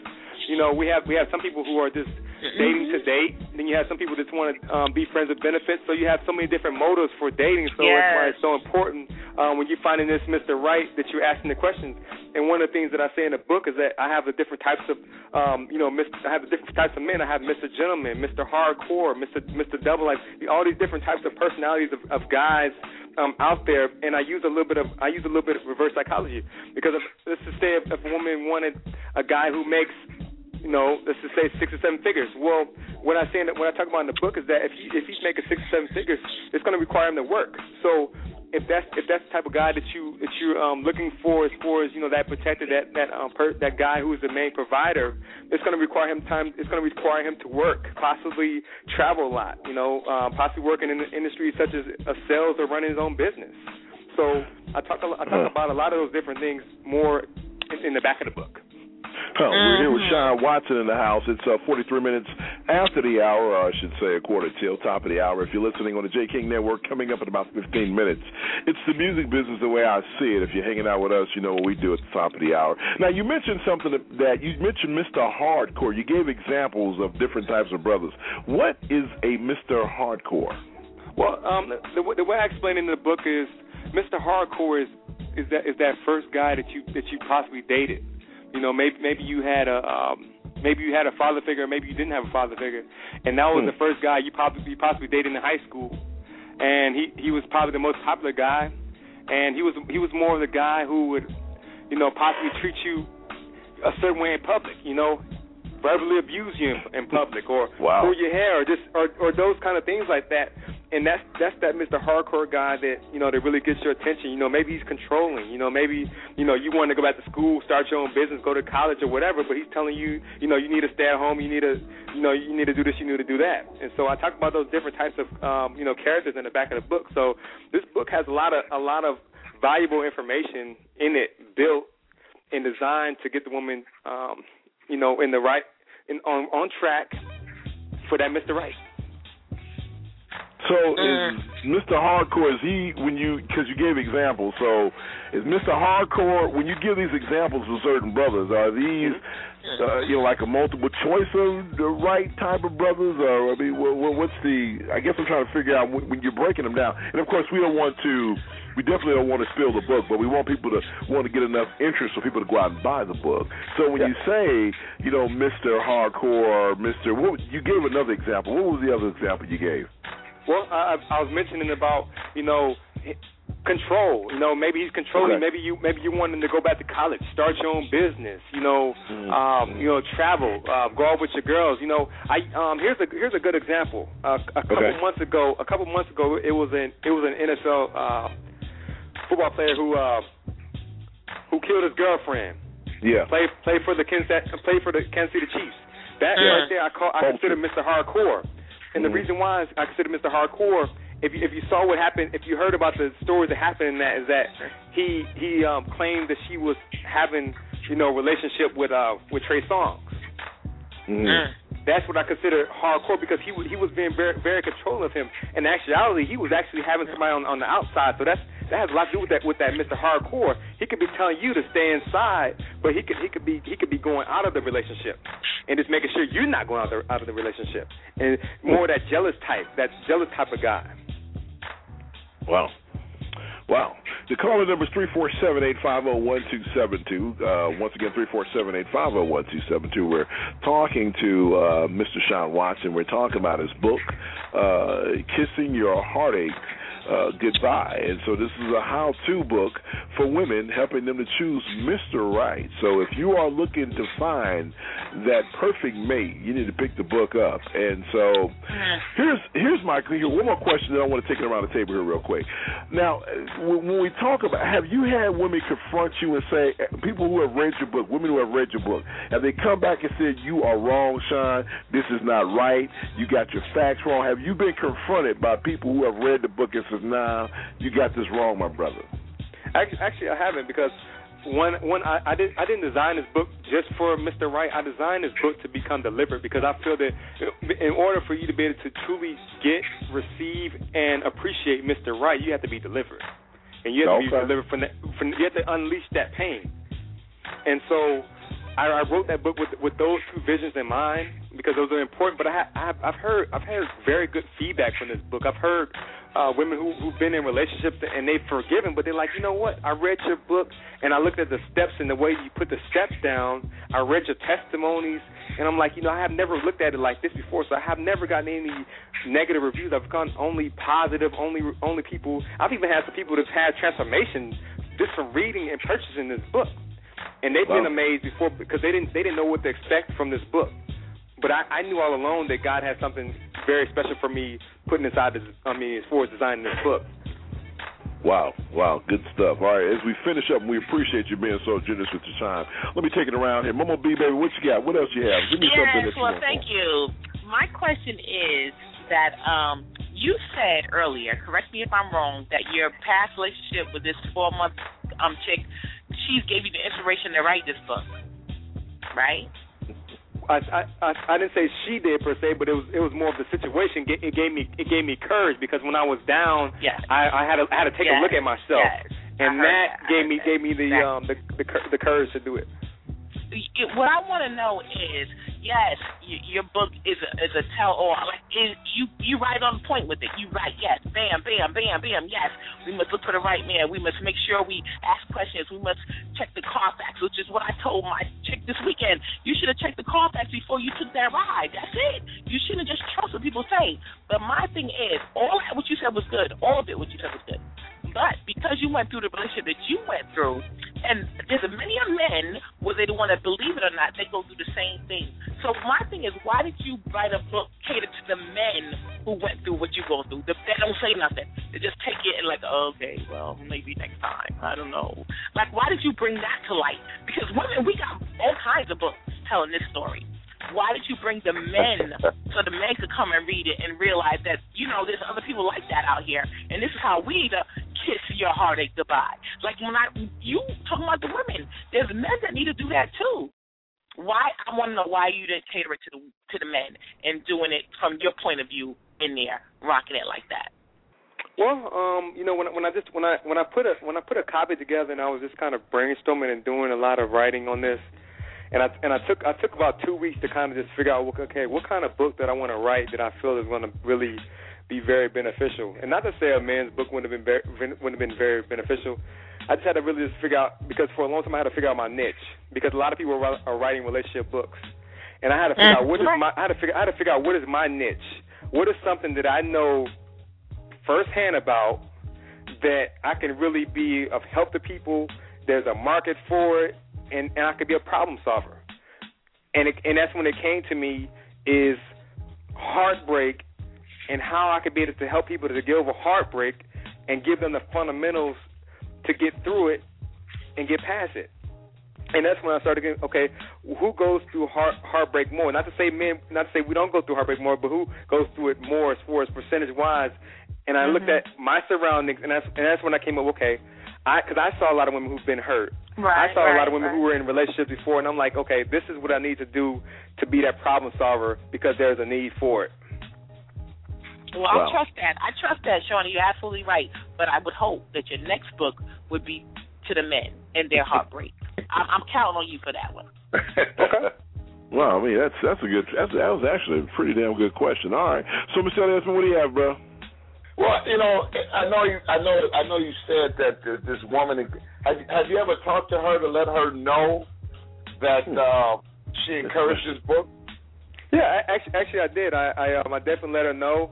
we have some people who are just dating to date. Then you have some people that want to be friends with benefits. So you have so many different motives for dating. So that's why it's so important when you're finding this Mr. Right that you're asking the questions. And one of the things that I say in the book is that I have the different types of, I have the different types of men. I have Mr. Gentleman, Mr. Hardcore, Mr. Double Life, all these different types of personalities of guys out there. And I use a little bit of reverse psychology because let's just say if a woman wanted a guy who makes, let's just say 6 or 7 figures. Well, what I talk about in the book is that if he's making 6 or 7 figures, it's going to require him to work. So if that's the type of guy that you're looking for, as far as that protector, that guy who is the main provider, it's going to require him time. It's going to require him to work, possibly travel a lot. Possibly working in industries such as sales or running his own business. So I talk about a lot of those different things more in the back of the book. We're here with Sean Watson in the house. It's 43 minutes after the hour, or I should say a quarter till, top of the hour. If you're listening on the J. King Network, coming up in about 15 minutes. It's the music business the way I see it. If you're hanging out with us, you know what we do at the top of the hour. Now, you mentioned something that you mentioned Mr. Hardcore. You gave examples of different types of brothers. What is a Mr. Hardcore? Well, the way I explain it in the book is Mr. Hardcore is that first guy that you possibly dated. Maybe you had a father figure, maybe you didn't have a father figure, and that was the first guy you possibly dated in high school, and he was probably the most popular guy, and he was more of the guy who would, possibly treat you a certain way in public, verbally abuse you in public, or pull your hair, or those kind of things like that. And that's that Mr. Hardcore guy that that really gets your attention. Maybe he's controlling. Maybe you want to go back to school, start your own business, go to college or whatever. But he's telling you, you need to stay at home. You need to do this. You need to do that. And so I talk about those different types of characters in the back of the book. So this book has a lot of valuable information in it, built and designed to get the woman, in the right, on track for that Mr. Right. So is Mr. Hardcore, because you gave examples, so is Mr. Hardcore, when you give these examples of certain brothers, are these, like a multiple choice of the right type of brothers? Or, I guess I'm trying to figure out when you're breaking them down. And, of course, we definitely don't want to spill the book, but we want people to want to get enough interest for people to go out and buy the book. So when you say, Mr. Hardcore, you gave another example. What was the other example you gave? Well, I was mentioning about, control. Maybe he's controlling. Okay. Maybe you want him to go back to college, start your own business. Travel, go out with your girls. Here's a good example. A couple months ago, it was an NFL football player who killed his girlfriend. Yeah. Played for the Kansas City Chiefs. That right there, I consider Mr. Hardcore. And the reason why I consider Mr. Hardcore, if you saw what happened, if you heard about the stories that happened in that, is that he claimed that she was having relationship with Trey Songz. That's what I consider hardcore, because he was being very, very controlling of him. In actuality, he was actually having somebody on the outside. So that has a lot to do with that Mr. Hardcore. He could be telling you to stay inside, but he could be going out of the relationship and just making sure you're not going out of the relationship. And more that jealous type of guy. Wow. The caller number is 347-850-1272. Once again, 347-850-1272. We're talking to Mr. Sean Watson. We're talking about his book, Kissing Your Heartache Goodbye. And so this is a how-to book for women, helping them to choose Mr. Right. So if you are looking to find that perfect mate, you need to pick the book up. And so here's one more question that I want to take it around the table here real quick. Now, when we talk about, have you had women confront you and say, people who have read your book, women who have read your book, have they come back and said, you are wrong, Sean, this is not right, you got your facts wrong? Have you been confronted by people who have read the book and said, nah, you got this wrong, my brother? Actually, I haven't, because I didn't design this book just for Mr. Right. I designed this book to become deliberate, because I feel that in order for you to be able to truly get, receive, and appreciate Mr. Right, you have to be delivered, and you have to be delivered you have to unleash that pain. And so I wrote that book with those two visions in mind because those are important. But I've heard very good feedback from this book. I've heard women who've been in relationships and they've forgiven, but they're like, you know what? I read your book and I looked at the steps and the way you put the steps down. I read your testimonies, and I'm like, you know, I have never looked at it like this before. So I have never gotten any negative reviews. I've gotten only positive, only people. I've even had some people that've had transformations just from reading and purchasing this book. And they've been amazed before because they didn't know what to expect from this book. But I knew all along that God had something very special for me putting inside as far as designing this book. Wow, good stuff. All right, as we finish up, we appreciate you being so generous with your time. Let me take it around here. Momo B, baby, what you got? What else you have? Give me something that you want. Thank you. My question is that you said earlier, correct me if I'm wrong, that your past relationship with this 4-month chick, she gave you the inspiration to write this book, right? I didn't say she did per se, but it was more of the situation. It gave me courage because when I was down, I had to take a look at myself, and that gave me the courage to do it. What I want to know is, yes, your book is a tell-all. Like, you write on point with it. You write, yes, bam, bam, bam, bam, yes. We must look for the right man. We must make sure we ask questions. We must check the Carfax, which is what I told my chick this weekend. You should have checked the Carfax before you took that ride. That's it. You shouldn't just trust what people say. But my thing is, all that what you said was good. All of it what you said was good. But because you went through the relationship that you went through, and there's many men, whether they want to believe it or not, they go through the same thing. So my thing is, why did you write a book catered to the men who went through what you go through? They don't say nothing. They just take it and like, oh, okay, well, maybe next time. I don't know. Like, why did you bring that to light? Because women, we got all kinds of books telling this story. Why did you bring the men so the men could come and read it and realize that, you know, there's other people like that out here, and this is how we kiss your heartache goodbye. Like you talking about the women, there's men that need to do that too. Why? I want to know why you didn't cater it to the men and doing it from your point of view in there, rocking it like that. Well, you know, when I put a copy together and I was just kind of brainstorming and doing a lot of writing on this. And I took about 2 weeks to kind of just figure out, okay, what kind of book that I want to write that I feel is going to really be very beneficial. And not to say a man's book wouldn't have been very beneficial. I just had to really just figure out, because for a long time I had to figure out my niche, because a lot of people are writing relationship books, and I had to figure out what is my niche. What is something that I know firsthand about that I can really be of help to people? There's a market for it. And I could be a problem solver, and that's when it came to me is heartbreak and how I could be able to help people to get over heartbreak and give them the fundamentals to get through it and get past it. And that's when I started getting, okay, who goes through heartbreak more? Not to say we don't go through heartbreak more, but who goes through it more as far as percentage wise? And I looked at my surroundings, and that's when I came up, okay, because I saw a lot of women who've been hurt. I saw a lot of women who were in relationships before, and I'm like, okay, this is what I need to do to be that problem solver because there's a need for it. Well, I trust that, Shawnee. You're absolutely right. But I would hope that your next book would be to the men and their heartbreak. I'm counting on you for that one. Okay. Well, I mean, that was actually a pretty damn good question. All right. So, Mr. Elliott, what do you have, bro? Well, you know, I know you said that this woman. Have you ever talked to her to let her know that she encouraged this book? Yeah, actually, I did. I definitely let her know.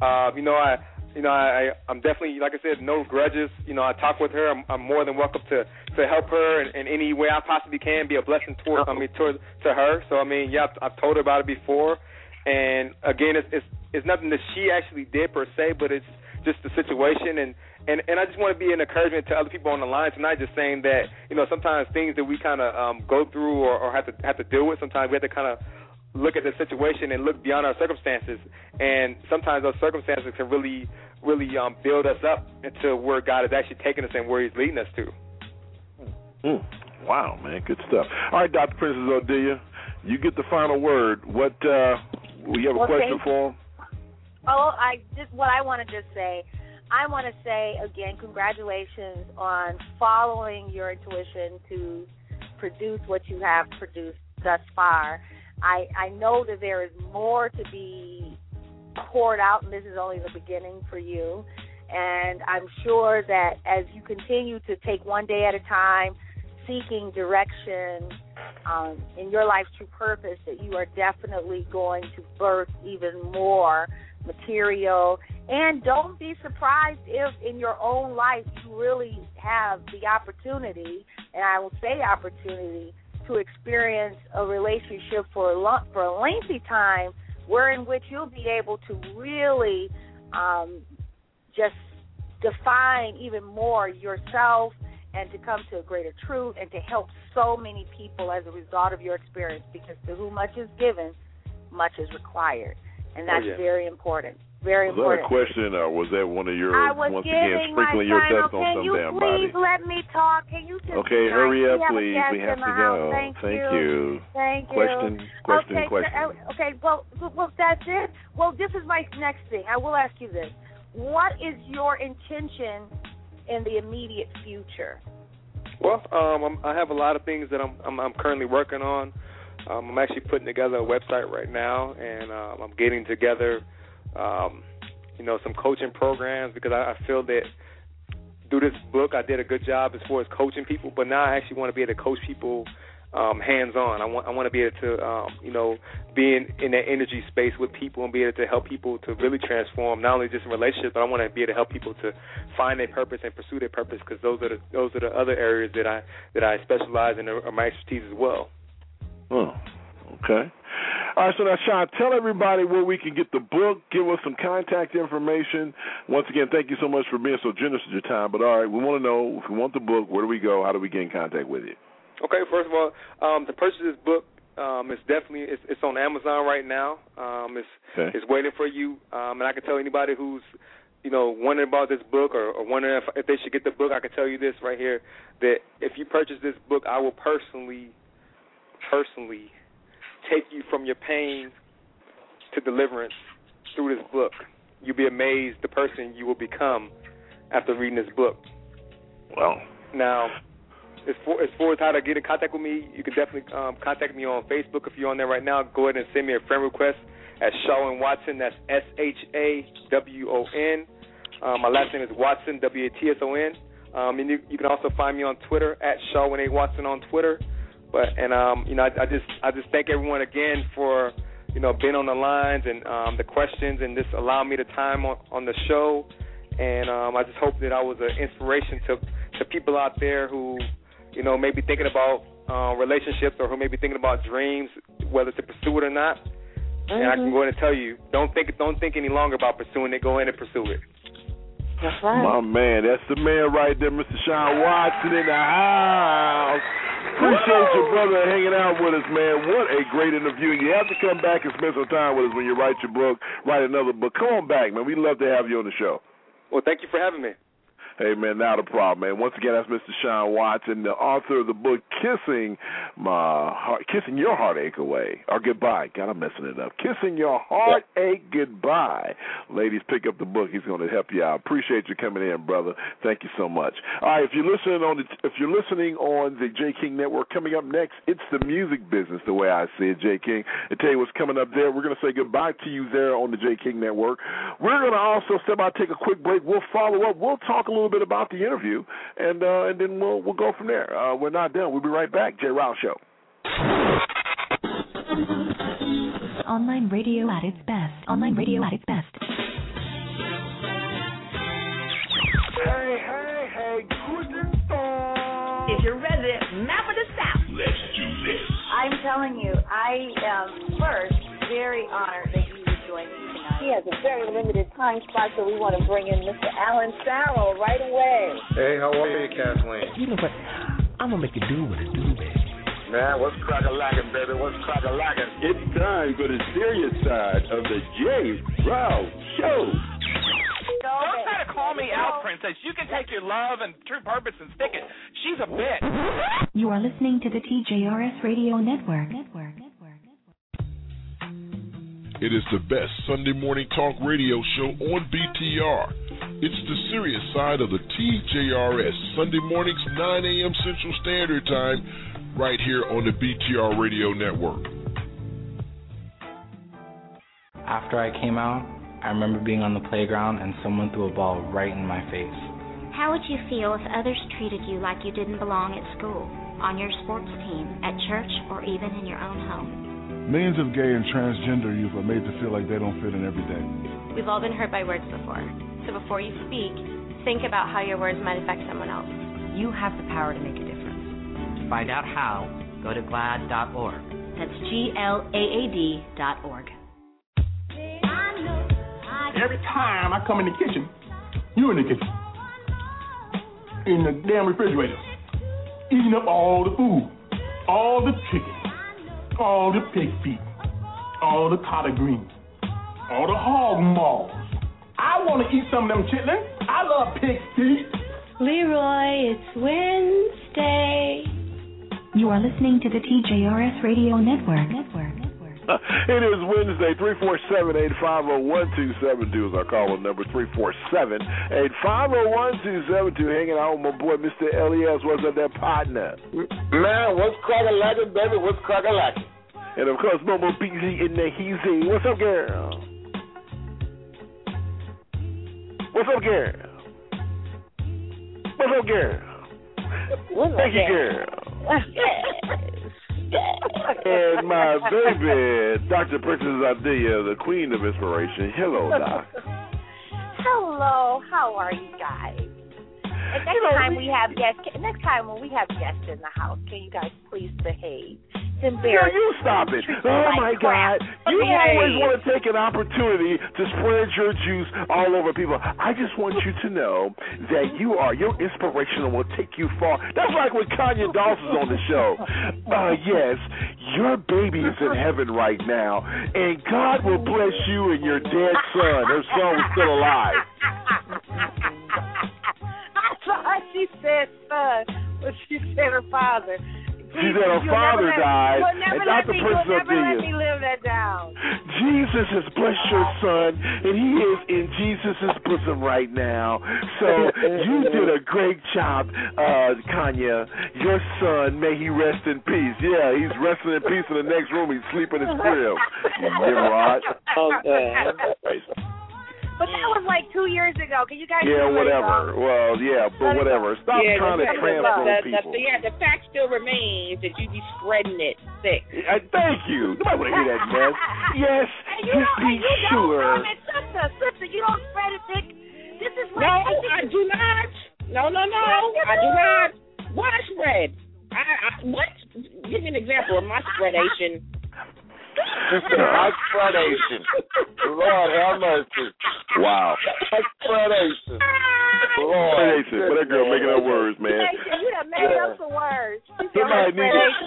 I'm definitely, like I said, no grudges. You know, I talk with her. I'm more than welcome to help her in any way I possibly can, be a blessing to her. So I mean, yeah, I've told her about it before, and again, it's nothing that she actually did per se, but it's just the situation, and I just want to be an encouragement to other people on the line tonight, just saying that, you know, sometimes things that we kind of go through or have to deal with, sometimes we have to kind of look at the situation and look beyond our circumstances, and sometimes those circumstances can really build us up into where God is actually taking us and where He's leading us to. Wow, man, good stuff. All right, Dr. Princess Odelia, you get the final word. What you have a question for him? Oh, what I want to just say, I want to say again, congratulations on following your intuition to produce what you have produced thus far. I know that there is more to be poured out, and this is only the beginning for you. And I'm sure that as you continue to take one day at a time, seeking direction in your life's true purpose, that you are definitely going to birth even more material. And don't be surprised if in your own life you really have the opportunity, and I will say opportunity, to experience a relationship for a lengthy time, wherein which you'll be able to really just define even more yourself and to come to a greater truth and to help so many people as a result of your experience, because to whom much is given, much is required. And that's very important. Very important. Was that a question, or was that one of your, once again, sprinkling your dust on some damn body? Can you please let me talk? Can you just Okay, hurry up, please. We have to go. Thank you. Thank you. Question. Okay, well, that's it. Well, this is my next thing. I will ask you this. What is your intention in the immediate future? Well, I have a lot of things that I'm currently working on. I'm actually putting together a website right now, and I'm getting together, some coaching programs, because I feel that through this book I did a good job as far as coaching people, but now I actually want to be able to coach people hands-on. I want to be able to, be in that energy space with people and be able to help people to really transform, not only just in relationships, but I want to be able to help people to find their purpose and pursue their purpose, because those are the other areas that I specialize in, or my expertise as well. Oh, okay. All right, so now, Sean, tell everybody where we can get the book. Give us some contact information. Once again, thank you so much for being so generous with your time. But, all right, we want to know, if we want the book, where do we go? How do we get in contact with you? Okay, first of all, to purchase this book, it's definitely it's on Amazon right now. It's waiting for you. And I can tell anybody who's wondering about this book or wondering if they should get the book, I can tell you this right here, that if you purchase this book, I will personally take you from your pain to deliverance through this book. You'll be amazed the person you will become after reading this book. Well, now, as far as how to get in contact with me, you can definitely contact me on Facebook. If you're on there right now, go ahead and send me a friend request at Shawon Watson. That's SHAWON. My last name is Watson, WATSON. And you can also find me on Twitter at Shawon A. Watson on Twitter. I just thank everyone again for being on the lines and the questions and just allowing me the time on the show. And I just hope that I was an inspiration to people out there who may be thinking about relationships, or who may be thinking about dreams, whether to pursue it or not. Mm-hmm. And I can go ahead and tell you, don't think any longer about pursuing it. Go ahead and pursue it. That's right. My man, that's the man right there, Mr. Sean Watson in the house. Appreciate your brother hanging out with us, man. What a great interview. You have to come back and spend some time with us when you write your book, write another book. Come on back, man. We'd love to have you on the show. Well, thank you for having me. Hey, man, not a problem, man. Once again, that's Mr. Sean Watson, the author of the book Kissing Your Heartache Away, or Goodbye. God, I'm messing it up. Kissing Your Heartache Goodbye. Ladies, pick up the book. He's going to help you out. Appreciate you coming in, brother. Thank you so much. All right, if you're listening on the J. King Network, coming up next, it's the music business, the way I see it, J. King. And tell you what's coming up there. We're going to say goodbye to you there on the J. King Network. We're going to also step out, take a quick break. We'll follow up. We'll talk a little bit about the interview, and then we'll go from there. We're not done. We'll be right back. Jay Rouse Show. Online radio at its best. Online radio at its best. Hey, guten Tag. It's your resident map of the South. Let's do this. I'm telling you, I am first very honored that you would join me tonight. He has a very limited time spot, so we want to bring in Mr. Alan Farrell right away. Hey, how are you, Kathleen? You know what? I'm going to make you do what it do, baby. Man, what's crack-a-lackin', baby? What's crack-a-lackin'? It's time for the serious side of the Jay Rouse Show. Don't try to call me out, Princess. You can take your love and true purpose and stick it. She's a bitch. You are listening to the TJRS Radio Network. It is the best Sunday morning talk radio show on BTR. It's the serious side of the TJRS, Sunday mornings, 9 a.m. Central Standard Time, right here on the BTR Radio Network. After I came out, I remember being on the playground and someone threw a ball right in my face. How would you feel if others treated you like you didn't belong at school, on your sports team, at church, or even in your own home? Millions of gay and transgender youth are made to feel like they don't fit in every day. We've all been hurt by words before. So before you speak, think about how your words might affect someone else. You have the power to make a difference. To find out how, go to GLAAD.org. That's GLAAD.org. Every time I come in the kitchen, you in the kitchen. In the damn refrigerator, eating up all the food, all the chicken, all the pig feet, all the collard greens, all the hog maws. I want to eat some of them chitlins. I love pig feet. Leroy, it's Wednesday. You are listening to the TJRS Radio Network. It is Wednesday, 347-850-1272 is our call number, 347-850-1272. Hanging out with my boy, Mr. Elias. What's up, that partner? Man, what's crack-a-lackin', baby? What's crack-a-lackin'? And, of course, Momo BZ in the heezy. What's up, girl? What's up, girl? What's up, girl? Thank you, girl. And my baby, Dr. Princess Adia, the queen of inspiration. Hello, Doc. Hello, how are you guys? And next time when we have guests in the house, can you guys please behave? Yeah, you stop it. Oh, my God. You always want to take an opportunity to spread your juice all over people. I just want you to know that your inspiration will take you far. That's like when Kanye Dawson's on the show. Yes, your baby is in heaven right now, and God will bless you and your dead son. Her son was still alive. I thought she said son, but she said her father. She said her father died, and Dr. Princess Adia. Let me live that down. Jesus has blessed your son, and he is in Jesus' bosom right now. So you did a great job, Kanye. Your son, may he rest in peace. Yeah, he's resting in peace in the next room. He's sleeping in his crib. Nimrod. But that was like 2 years ago. Can you guys? Yeah, whatever. Well, yeah, but whatever. Stop trying to transform people. The fact still remains that you be spreading it thick. Thank you. Nobody want to hear that mess. Yes, just be sure. Sister, you don't spread it thick. This is no, I do not. No, I do not. Why spread? What? Give me an example of my spreadation. My spreadation. Lord have mercy. Wow. My spreadation. Lord. Spreadation. What that girl making up words, man. You done made up some words. Somebody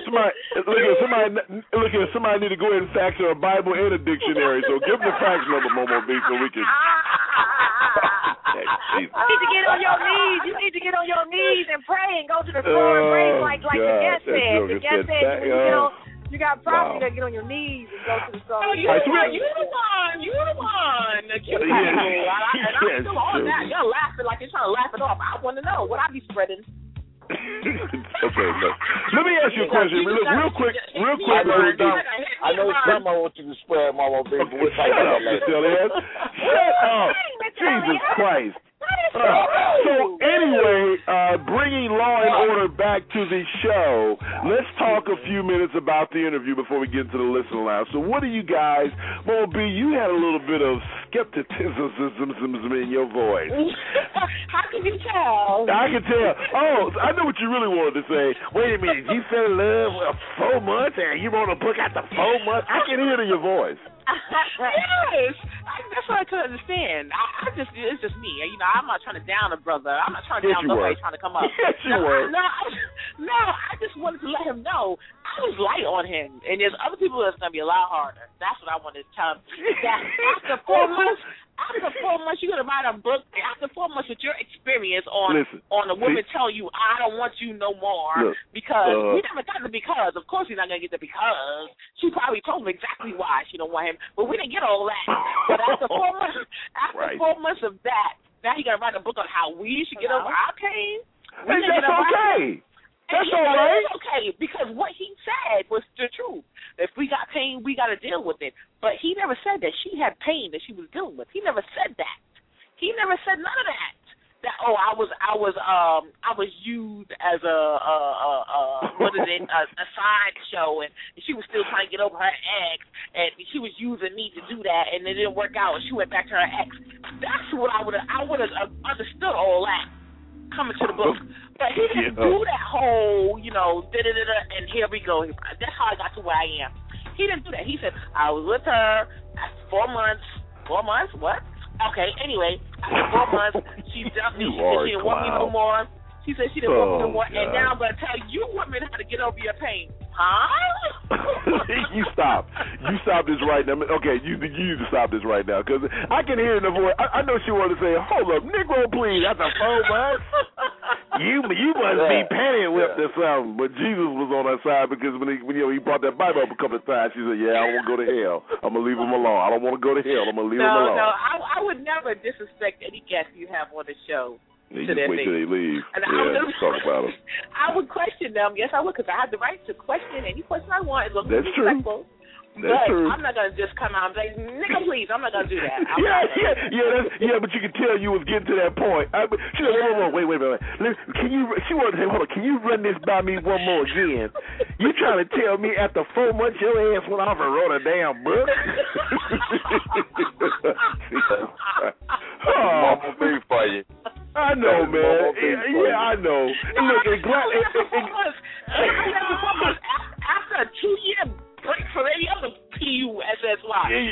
need to go ahead and fax her a Bible and a dictionary. So give them the fax number, Momo B, so we can. You need to get on your knees. You need to get on your knees and pray and go to the floor and pray like the guest said. The guest said, you got problems, you got to get on your knees and go to the throne. You're the one. I'm still on that. You're laughing like you're trying to laugh it off. I want to know what I be spreading. Okay, look. Let me ask you a question. Real quick. I know something I want you to spread, Mama Big. Okay, shut up, Mr. Elias. Shut up. Jesus Christ. So anyway, bringing Law and Order back to the show, let's talk a few minutes about the interview before we get into the listen lounge. So what do you guys, Mo B, you had a little bit of skepticism in your voice. How can you tell? I can tell. Oh, I know what you really wanted to say. Wait a minute, you fell in love for 4 months and you wrote a book after 4 months? I can hear it in your voice. Yes, that's what I couldn't understand. It's just me. You know, I'm not trying to down a brother. I'm not trying to down nobody trying to come up. Yes, you were. No, I just wanted to let him know I was light on him, and there's other people that's gonna be a lot harder. That's what I wanted to tell him. That after 4 months, you're gonna write a book. After 4 months, with your experience on a woman telling you, I don't want you no more because we never got the because. Of course, we're not gonna get the because. She probably told him exactly why she don't want him, but we didn't get all that. But after 4 months, 4 months of that, now he gotta write a book on how we should get over our pain. That's okay. That's all right. It's okay, because what he said was the truth. If we got pain, we got to deal with it. But he never said that she had pain that she was dealing with. He never said that. He never said none of that. That I was used as a sideshow, and she was still trying to get over her ex, and she was using me to do that, and it didn't work out, and she went back to her ex. That's what I would have understood all that coming to the book, but he didn't do that whole, and here we go. That's how I got to where I am. He didn't do that. He said I was with her after 4 months. 4 months? What? Okay, anyway, after 4 months, she dumped me. She said she didn't want me no more. She said she didn't want me no more. God. And now I'm going to tell you women how to get over your pain. Huh? You stop. You stop this right now. Okay, you need to stop this right now, because I can hear in the voice. I know she wanted to say, hold up, Negro, please. After 4 months? You must be penny whipped or something. But Jesus was on her side, because when he brought that Bible up a couple of times, she said, I don't want to go to hell. I'm going to leave him alone. I don't want to go to hell. I'm going to leave him alone. No, I would never disrespect any guest you have on the show. You just wait till they leave. And let's talk about them. I would question them. Yes, I would, because I have the right to question any question I want as long as it's respectful. That's true. I'm not going to just come out and say, nigga, please. I'm not going to do that. But you can tell you was getting to that point. She said, wait a minute. She wanted to say, hold on, can you run this by me one more again? You trying to tell me after 4 months your ass went off and wrote a damn book? Mama be for you. I know, man. I know. Look, after a 2-year break from any other PUSSY.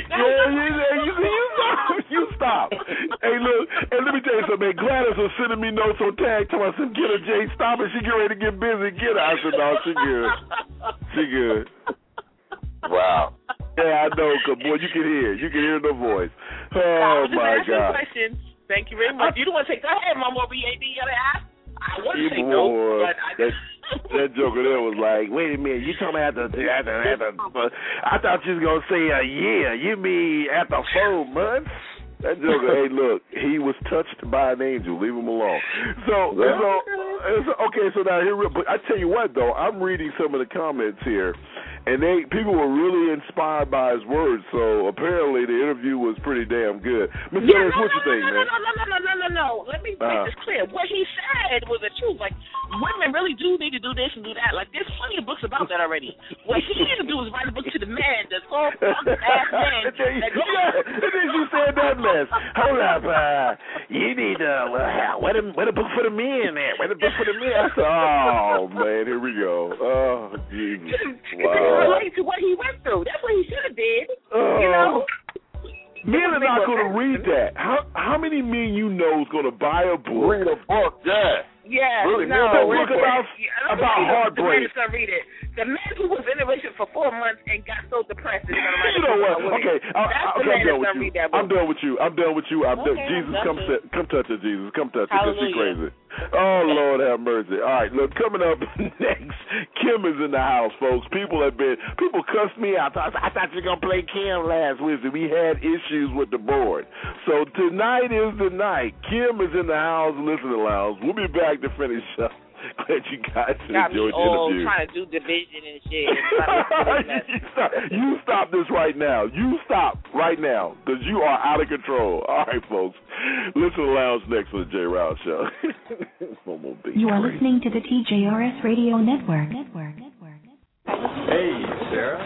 You stop. Hey, look, and let me tell you something, man. Gladys was sending me notes on tag to I said, get her, Jay, stop it. She get ready to get busy. Get her. I said, no, she good. She good. Wow. Yeah, I know, because, boy, you can hear. You can hear the voice. Oh, my God. Thank you very much. You don't want to take that ahead, Mama. BAD, I want to say no, but that joker there was like, wait a minute, you told me after I thought you was going to say a year. You mean after 4 months? That joker, hey, look, he was touched by an angel. Leave him alone. So okay, so now here, but I tell you what, though, I'm reading some of the comments here, and people were really inspired by his words. So apparently the interview was pretty damn good. Mr. Harris, what you think, man? No. Let me make this clear. What he said was the truth. Like, women really do need to do this and do that. Like, there's plenty of books about that already. What he need to do is write a book to the man, the soft-ass man. And then you said that mess. Hold up. You need to, write a book for the men there. Write a book for the men. I said, oh, man, here we go. Oh, Jesus. Wow. Relate to what he went through. That's what he should have did. You know? Men are not going to read that. How many men you know is going to buy a book? Read a book, yeah. Yeah, really? No. A book about heartbreak. The read it. The man who was in a relationship for 4 months and got so depressed. You know what? Okay, I'm done with you. I'm done with you. Jesus, come touch her, Jesus. Come touch her, because she's crazy. Oh, Lord have mercy. All right, look, coming up next, Kim is in the house, folks. People cussed me out. I thought you were going to play Kim last Wednesday. We had issues with the board. So tonight is the night. Kim is in the house, listening lounge. We'll be back to finish up. Glad you guys enjoyed the interview. Trying to do division and shit. You stop this right now. You stop right now, because you are out of control. All right, folks. Listen to Lounge next for the J. Rouse Show. You are listening to the TJRS Radio Network. Hey, Sarah.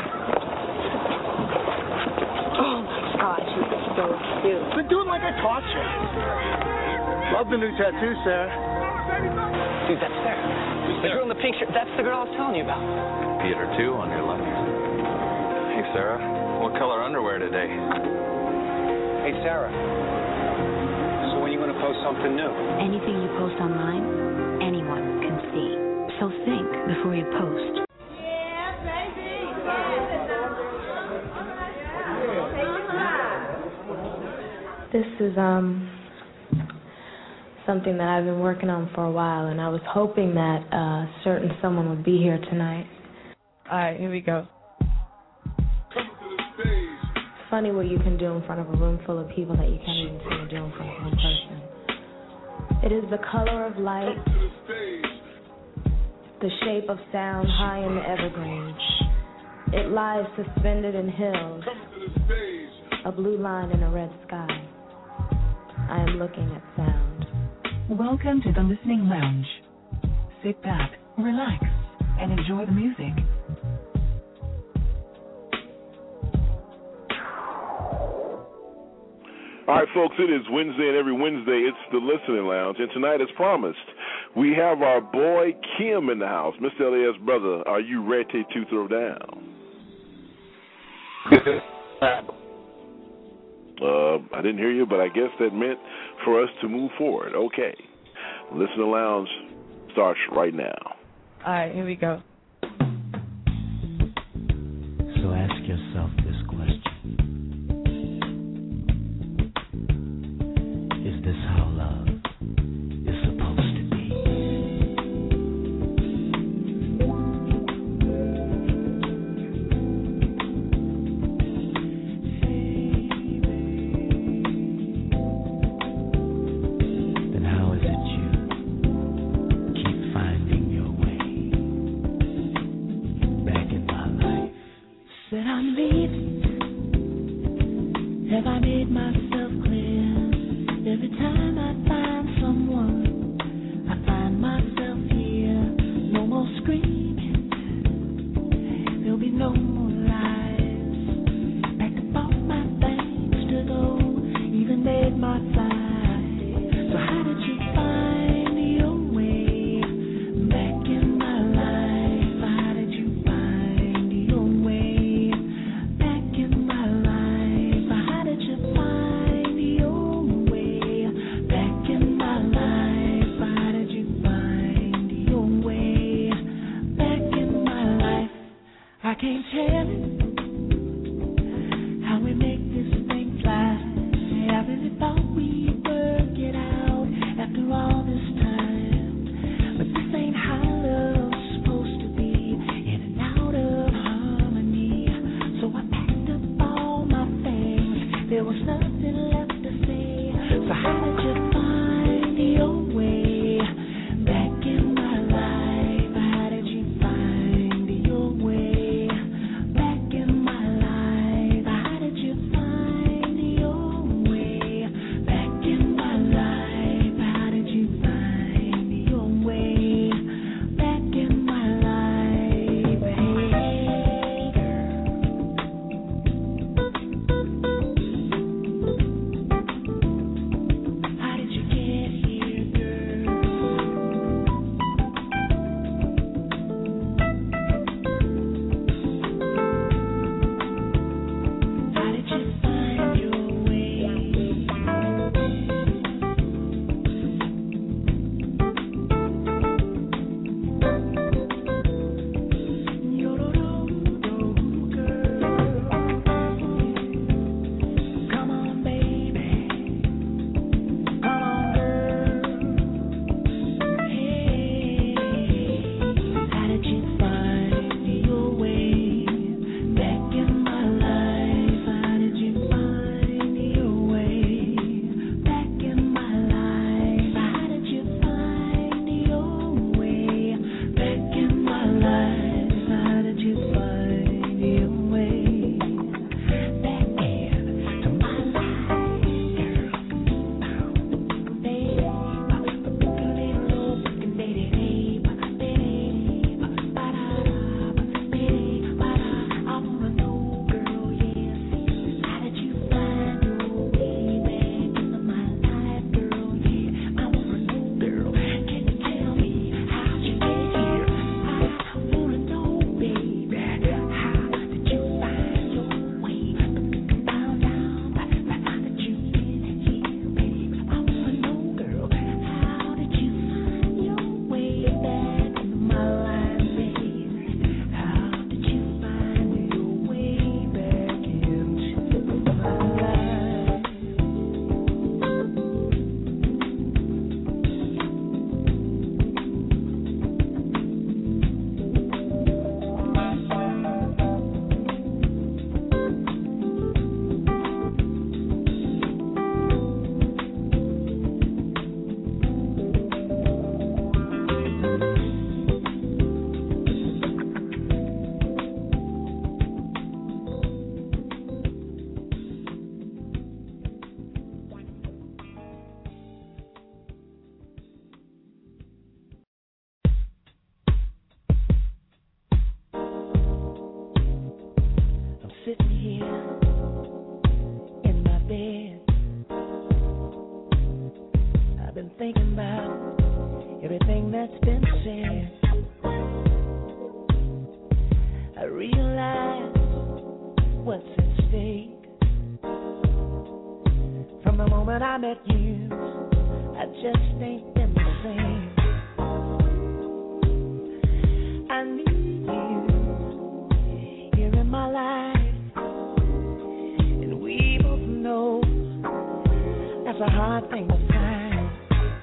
Oh, my God, she's so cute. Been doing like I taught you. Love the new tattoo, Sarah. Dude, that's Sarah. The girl in the pink shirt. That's the girl I was telling you about. Peter, too, on your left. Hey, Sarah. What color underwear today? Hey, Sarah. So when are you going to post something new? Anything you post online, anyone can see. So think before you post. This is, something that I've been working on for a while, and I was hoping that certain someone would be here tonight. All right, here we go. It's funny what you can do in front of a room full of people that you can't even seem to do in front of one person. It is the color of light the shape of sound high in the evergreens. It lies suspended in hills, a blue line in a red sky. I am looking at sound. Welcome to the Listening Lounge. Sit back, relax, and enjoy the music. All right, folks, it is Wednesday, and every Wednesday it's the Listening Lounge. And tonight, as promised, we have our boy Kim in the house. Mr. Elias, brother, are you ready to throw down? I didn't hear you, but I guess that meant for us to move forward. Okay. Listening Lounge starts right now. All right, here we go. So ask yourself this question. Is this how love is supposed to be? Then how is it you keep finding your way back in my life? Said I'm leaving. Have I made myself clear? Every time I find someone, I find myself here. No more screaming, there'll be no more lies. Packed up all my things to go, even made my flight. So how did you find your way back in my life? How did you find your way back in my life? How did you find your way back in my life? How did you find your way back in my life? I can't tell it, how we make this thing fly. I really thought we'd work it out after all this time, but this ain't how love's supposed to be, in and out of harmony. So I packed up all my things, there was nothing left to say. So how did you find your way back in my life? How did you find your way back in thinking about everything that's been said. I realize what's at stake. From the moment I met you, I just ain't been the same. I need you here in my life, and we both know that's a hard thing to find.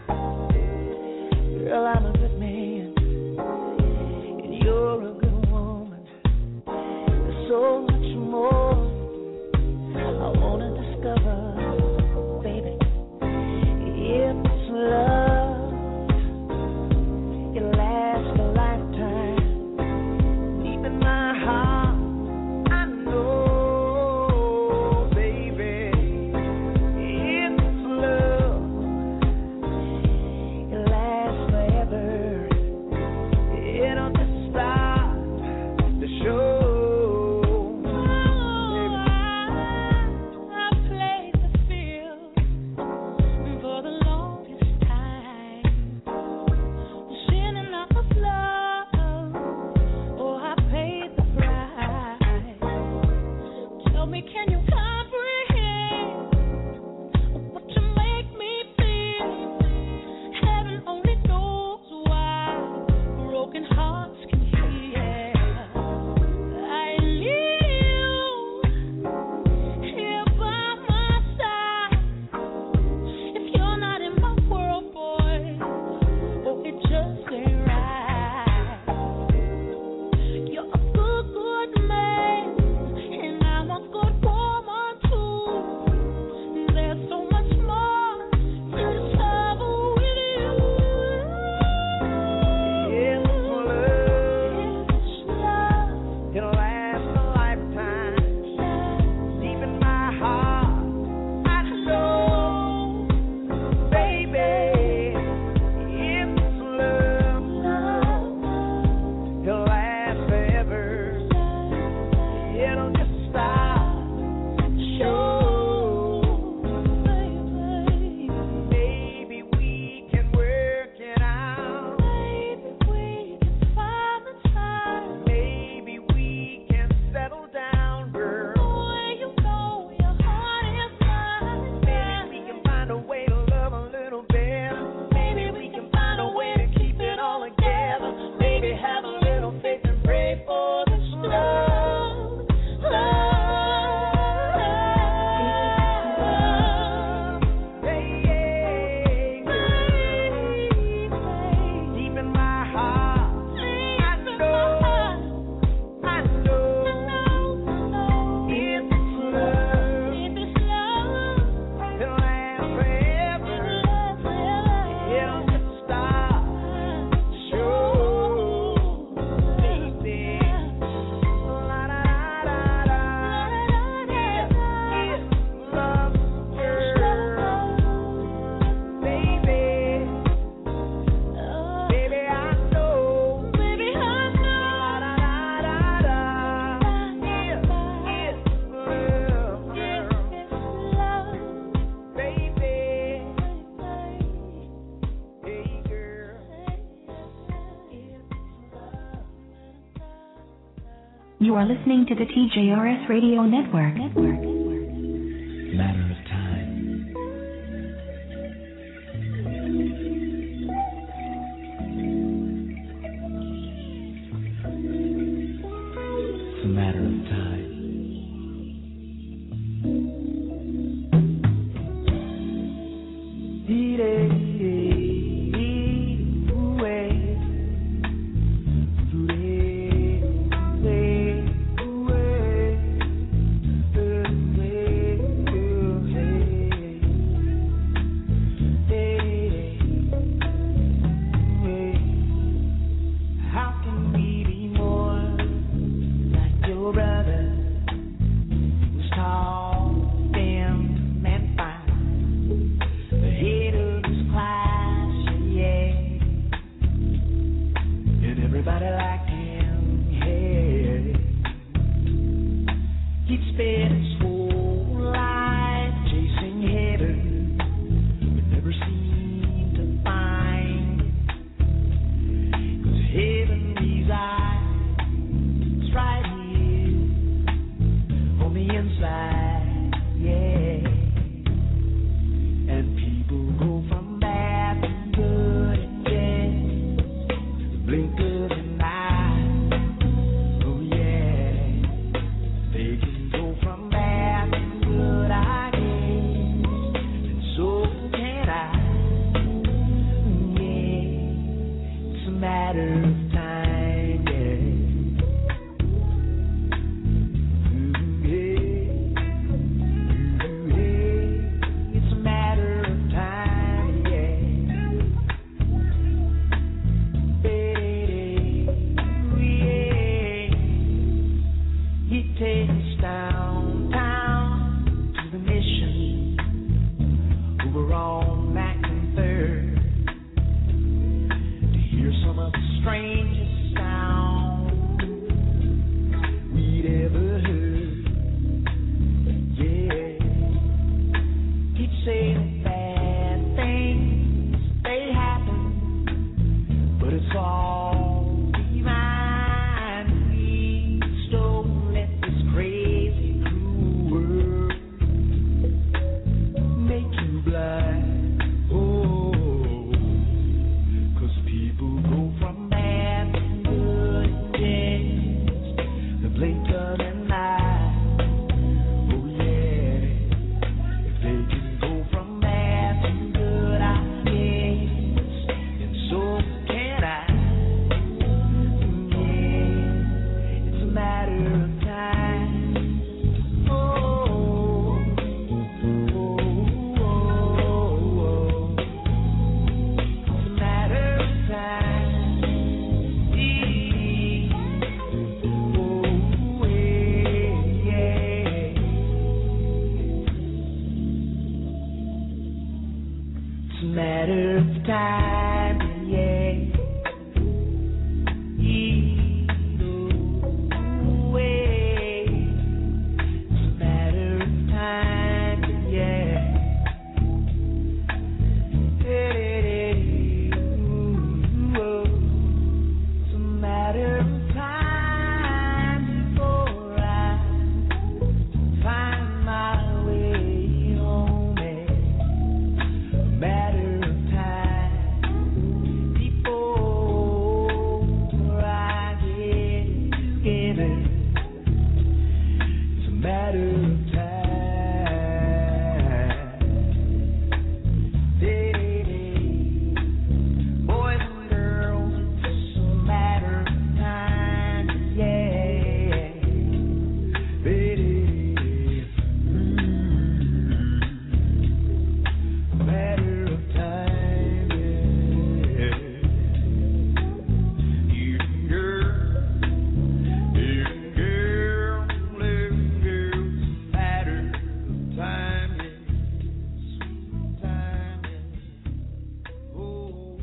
Girl, I'm a good man, and you're a good woman. There's so much more I wanna discover, baby. If it's love, it lasts a lifetime. Deep in my heart, I know, baby. If it's love, it lasts forever. It'll just start the show. You are listening to the TJRS Radio Network. Matter of time. It's a matter of time. matter of time, yeah. Either way, it's a matter of time, yeah. It's a matter of time before I find my way home. A matter of time before I get together. It's a matter of time. Boys and girls, it's a matter of time, yeah. Matter of time, yeah. Girl, matter of time, yeah. Time, yeah. Oh,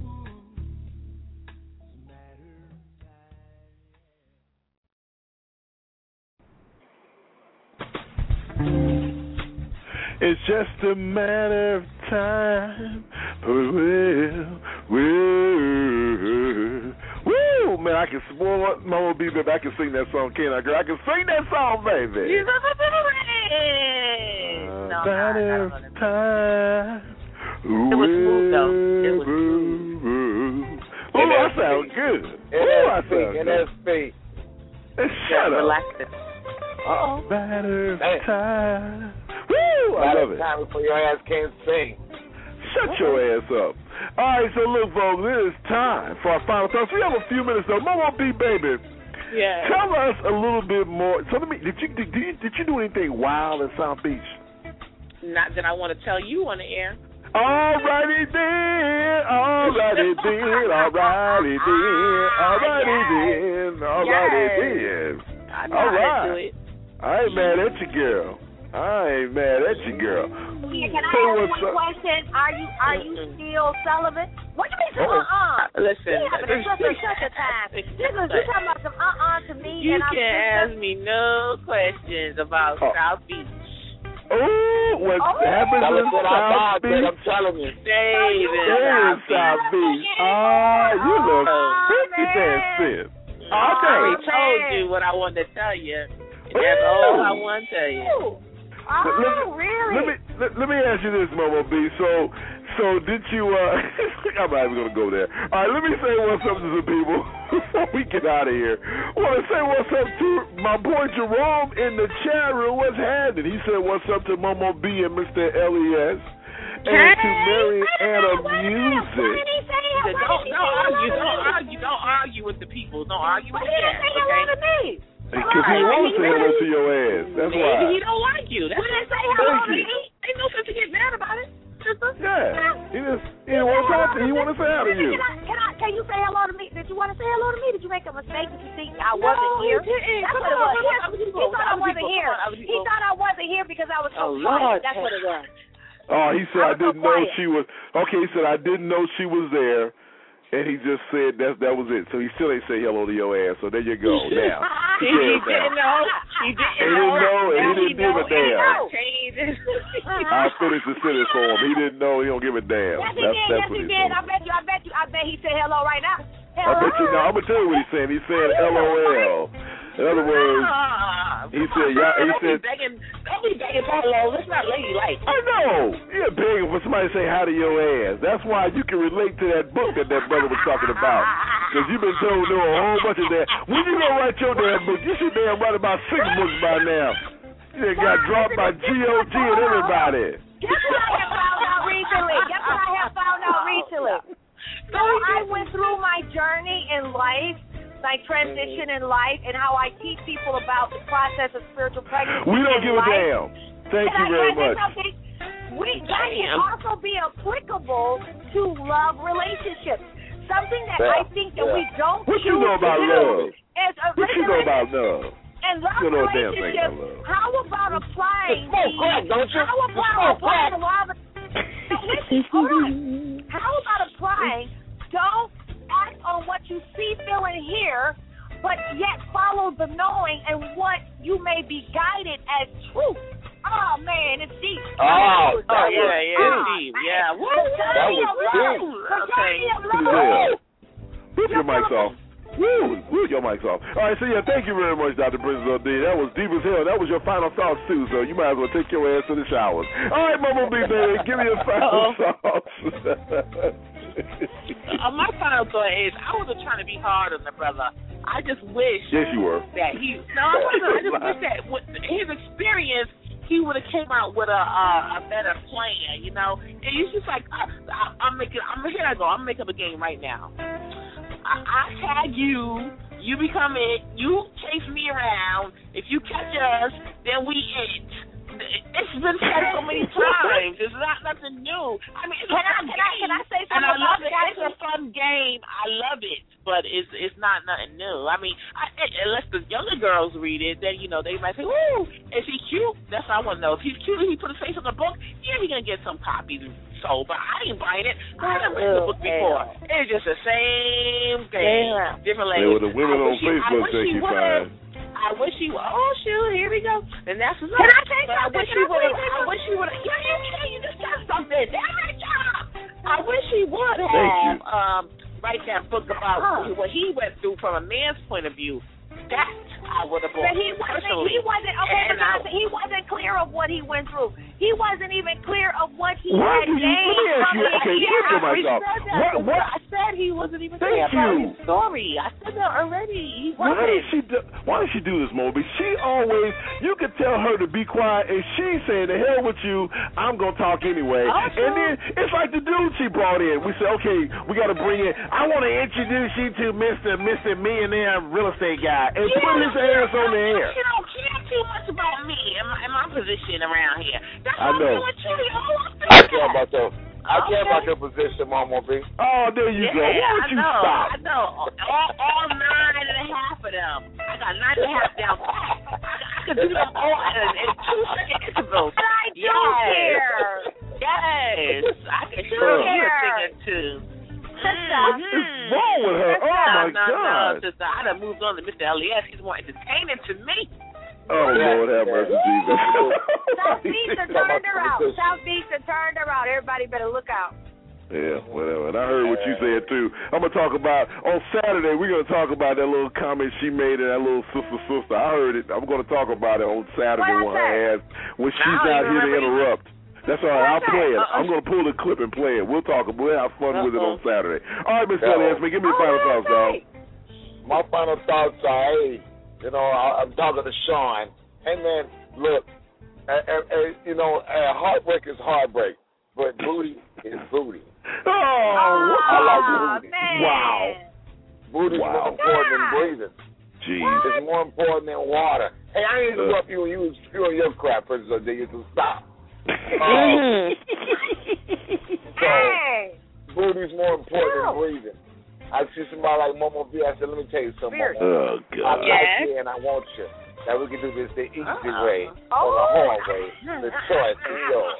It's just a matter of time. Woo, man, I can spoil Mama B, baby. I can sing that song, can't I, girl? I can sing that song, baby. Matter of time. It was smooth, though. It was smooth. Oh, that sounds good. Oh, I sound good. Shut up. Relaxing. Uh-oh. Matter of time. Woo! I love it. Time before your ass can't sing. Shut your ass up. All right, so look, folks, it is time for our final thoughts. We have a few minutes, though. Momo B, baby. Yeah. Tell us a little bit more. So let me. Did you do anything wild in South Beach? Not that I want to tell you on the air. Alrighty then, alrighty then, alrighty then, alrighty then, alrighty then. I know how to do it. I ain't mad at you, girl. I ain't mad at you, girl. Yeah, can I ask one question? Are you still celibate? What do you mean, Listen. Yeah, but it's such a time. Listen, you talking about some to me. You can ask me no questions about South Beach. Oh, what happens in South Beach? I'm telling you. David. South Beach. You look freaky dancing. I already told you what I wanted to tell you. And that's all I want to tell you. Really? Let me ask you this, Momo B. So did you? I'm not even gonna go there. All right, let me say what's up to some people before we get out of here. I want to say what's up to my boy Jerome in the chat room. What's happening? He said what's up to Momo B and Mr. LES. And to Mariana Music. Don't argue with the people. Don't argue with the chat. Okay? Because he won't say hello to your ass. That's why. Maybe he don't like you. That's why. Say hello to me. Ain't no sense to get mad about it. Yeah. He didn't want to talk to you. He want to say hello to you. Can you say hello to me? Did you want to say hello to me? Did you make a mistake? Did you think I wasn't here? That's what it was. He thought I wasn't here. He thought I wasn't here because I was so quiet. That's what it was. Oh, he said I didn't know she was. Okay, he said I didn't know she was there, and he just said that was it. So he still ain't say hello to your ass. So there you go. Now he didn't know. He didn't know, and he didn't give a damn. I finished the sentence for him. He didn't know. He don't give a damn. Yes, he did. I bet he said hello right now. Hello? I bet you. Now I'm gonna tell you what he's saying. He's saying LOL. In other words, he said, don't be begging for hello. That's not ladylike. I know. You're begging for somebody to say hi to your ass. That's why you can relate to that book that brother was talking about. Because you've been told to do a whole bunch of that. When you gonna write your damn book? You should damn write about 6 books by now. You got dropped by GOG and everybody. Guess what I have found out recently? So I went through my journey in life, my transition in life, and how I teach people about the process of spiritual pregnancy. We don't give a damn. Thank you very much. That can also be applicable to love relationships. Something that I think that we don't What you know about love? What you know about love? And love relationships, how about applying the law of How about applying? Don't act on what you see, feel, and hear, but yet follow the knowing and what you may be guided as truth. Oh man, it's deep. Oh yeah, it's deep. Yeah. Woo. That was deep. Put your mics off. Woo, your mic's off. All right, so yeah, thank you very much, Dr. Princess D. That was deep as hell. That was your final thoughts, too, so you might as well take your ass to the showers. All right, Momo B, baby, give me your final thoughts. My final thought is I wasn't trying to be hard on the brother. I just wish yes, you were. That he, no, I wasn't. I just wish that with his experience, he would have came out with a better plan, you know? And it's just like, I'm making up a game right now. I tag you, you become it, you chase me around. If you catch us, then we it. It's been said so many times. It's not nothing new. I mean, can I say something? And I love it. It's a fun game. I love it, but it's not nothing new. I mean, unless the younger girls read it, then you know they might say, "Ooh, is he cute?" That's what I want to know. If he's cute, and he put his face on the book. Yeah, he's gonna get some copies sold, but I ain't buying it. I haven't read the book before. It's just the same thing, different language. The women on Facebook think you fine. I wish he would. Oh, shoot, here we go. And that's what's up. Can I say something? I wish he would have. You just got something. Damn it, job. I wish he would have write that book about what he went through from a man's point of view. That I would have bought. But he wasn't clear of what he went through. He wasn't even clear of what he had gained from it. I said he wasn't even clear about his story. I said that already. He wasn't. Why does she do this, Moby? She always, you could tell her to be quiet, and she's saying, "The hell with you, I'm gonna talk anyway." And then it's like the dude she brought in. We said, "Okay, we got to bring in. I want to introduce you to Mr. Millionaire Real Estate Guy," and put his ass on the air. You don't care too much about me and my position around here. That's I know. I care about that. I care about your position, Mama B. Oh, there you go. Why don't you stop? I know. All 9.5 of them. I got 9.5 down. I could do them all in 2-second intervals. But I don't care. Yes. I can show you a thing or two. What's wrong with her? Oh, my God. No, sister. I done moved on to Mr. Elias. He's more entertaining to me. Oh, Lord have mercy, Jesus. Southeast turned her out. Southeast turned her out. Everybody better look out. Yeah, whatever. And I heard what you said, too. I'm going to talk about, on Saturday, we're going to talk about that little comment she made and that little sister. I heard it. I'm going to talk about it on Saturday when she's out here to interrupt. That's all right. I'll play it. I'm going to pull the clip and play it. We'll talk. We'll have fun with it on Saturday. All right, Mr. Elias, give me your final thoughts, dog. My final thoughts are, you know, I'm talking to Sean. Hey, man, look, you know, heartbreak is heartbreak, but booty is booty. I like booty. Man. Wow. Booty's more important than breathing. Jeez. It's more important than water. Hey, I didn't interrupt you when you was spewing your crap, Princess Odea, so stop. So, booty's more important than breathing. I see somebody like Momo B. I said, let me tell you something, Momo. Oh, God. I like you and I want you. Now we can do this the easy way or the hard way. The choice is yours.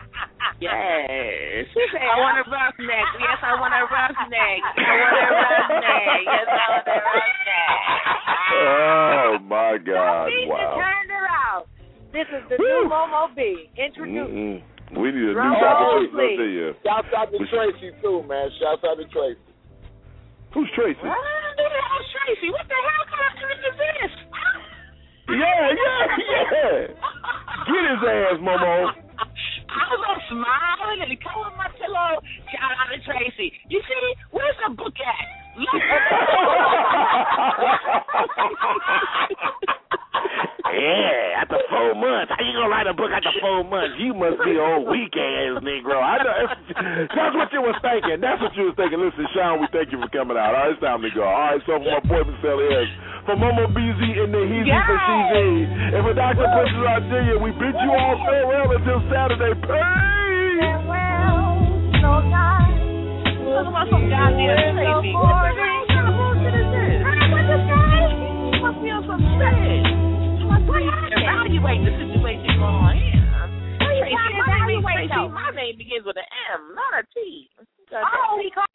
Yes. I want a roughneck. Yes, I want a roughneck. I want a roughneck. Yes, I want a roughneck. Oh, my God. Wow. Turned her out. This is the new Momo B. Introduced. We need a new Dr. Princess. Shout out to Tracy, too, man. Shout out to Tracy. Who's Tracy? Tracy. What the hell kind of trick is this? Yeah. Get his ass, Momo. I was all smiling and he come on my pillow. Shout out to Tracy. You see, where's the book at? Yeah, after 4 months. How you gonna write a book after 4 months? You must be old weak ass Negro. I know. That's what you was thinking. Listen, Sean, we thank you for coming out. All right, it's time to go. All right, so for my boy Mr. Elias, for Momo BZ and the Heezy for CZ, and for Dr. Princess Odea, we bid you all farewell until Saturday. Peace. Farewell, so nice. Talk about some goddamn Tracy. What the hell kind of bullshit is this? What the guy? You must be on some shit. Evaluate the situation going on here. Tracy, my name begins with an M, not a T. Oh, he called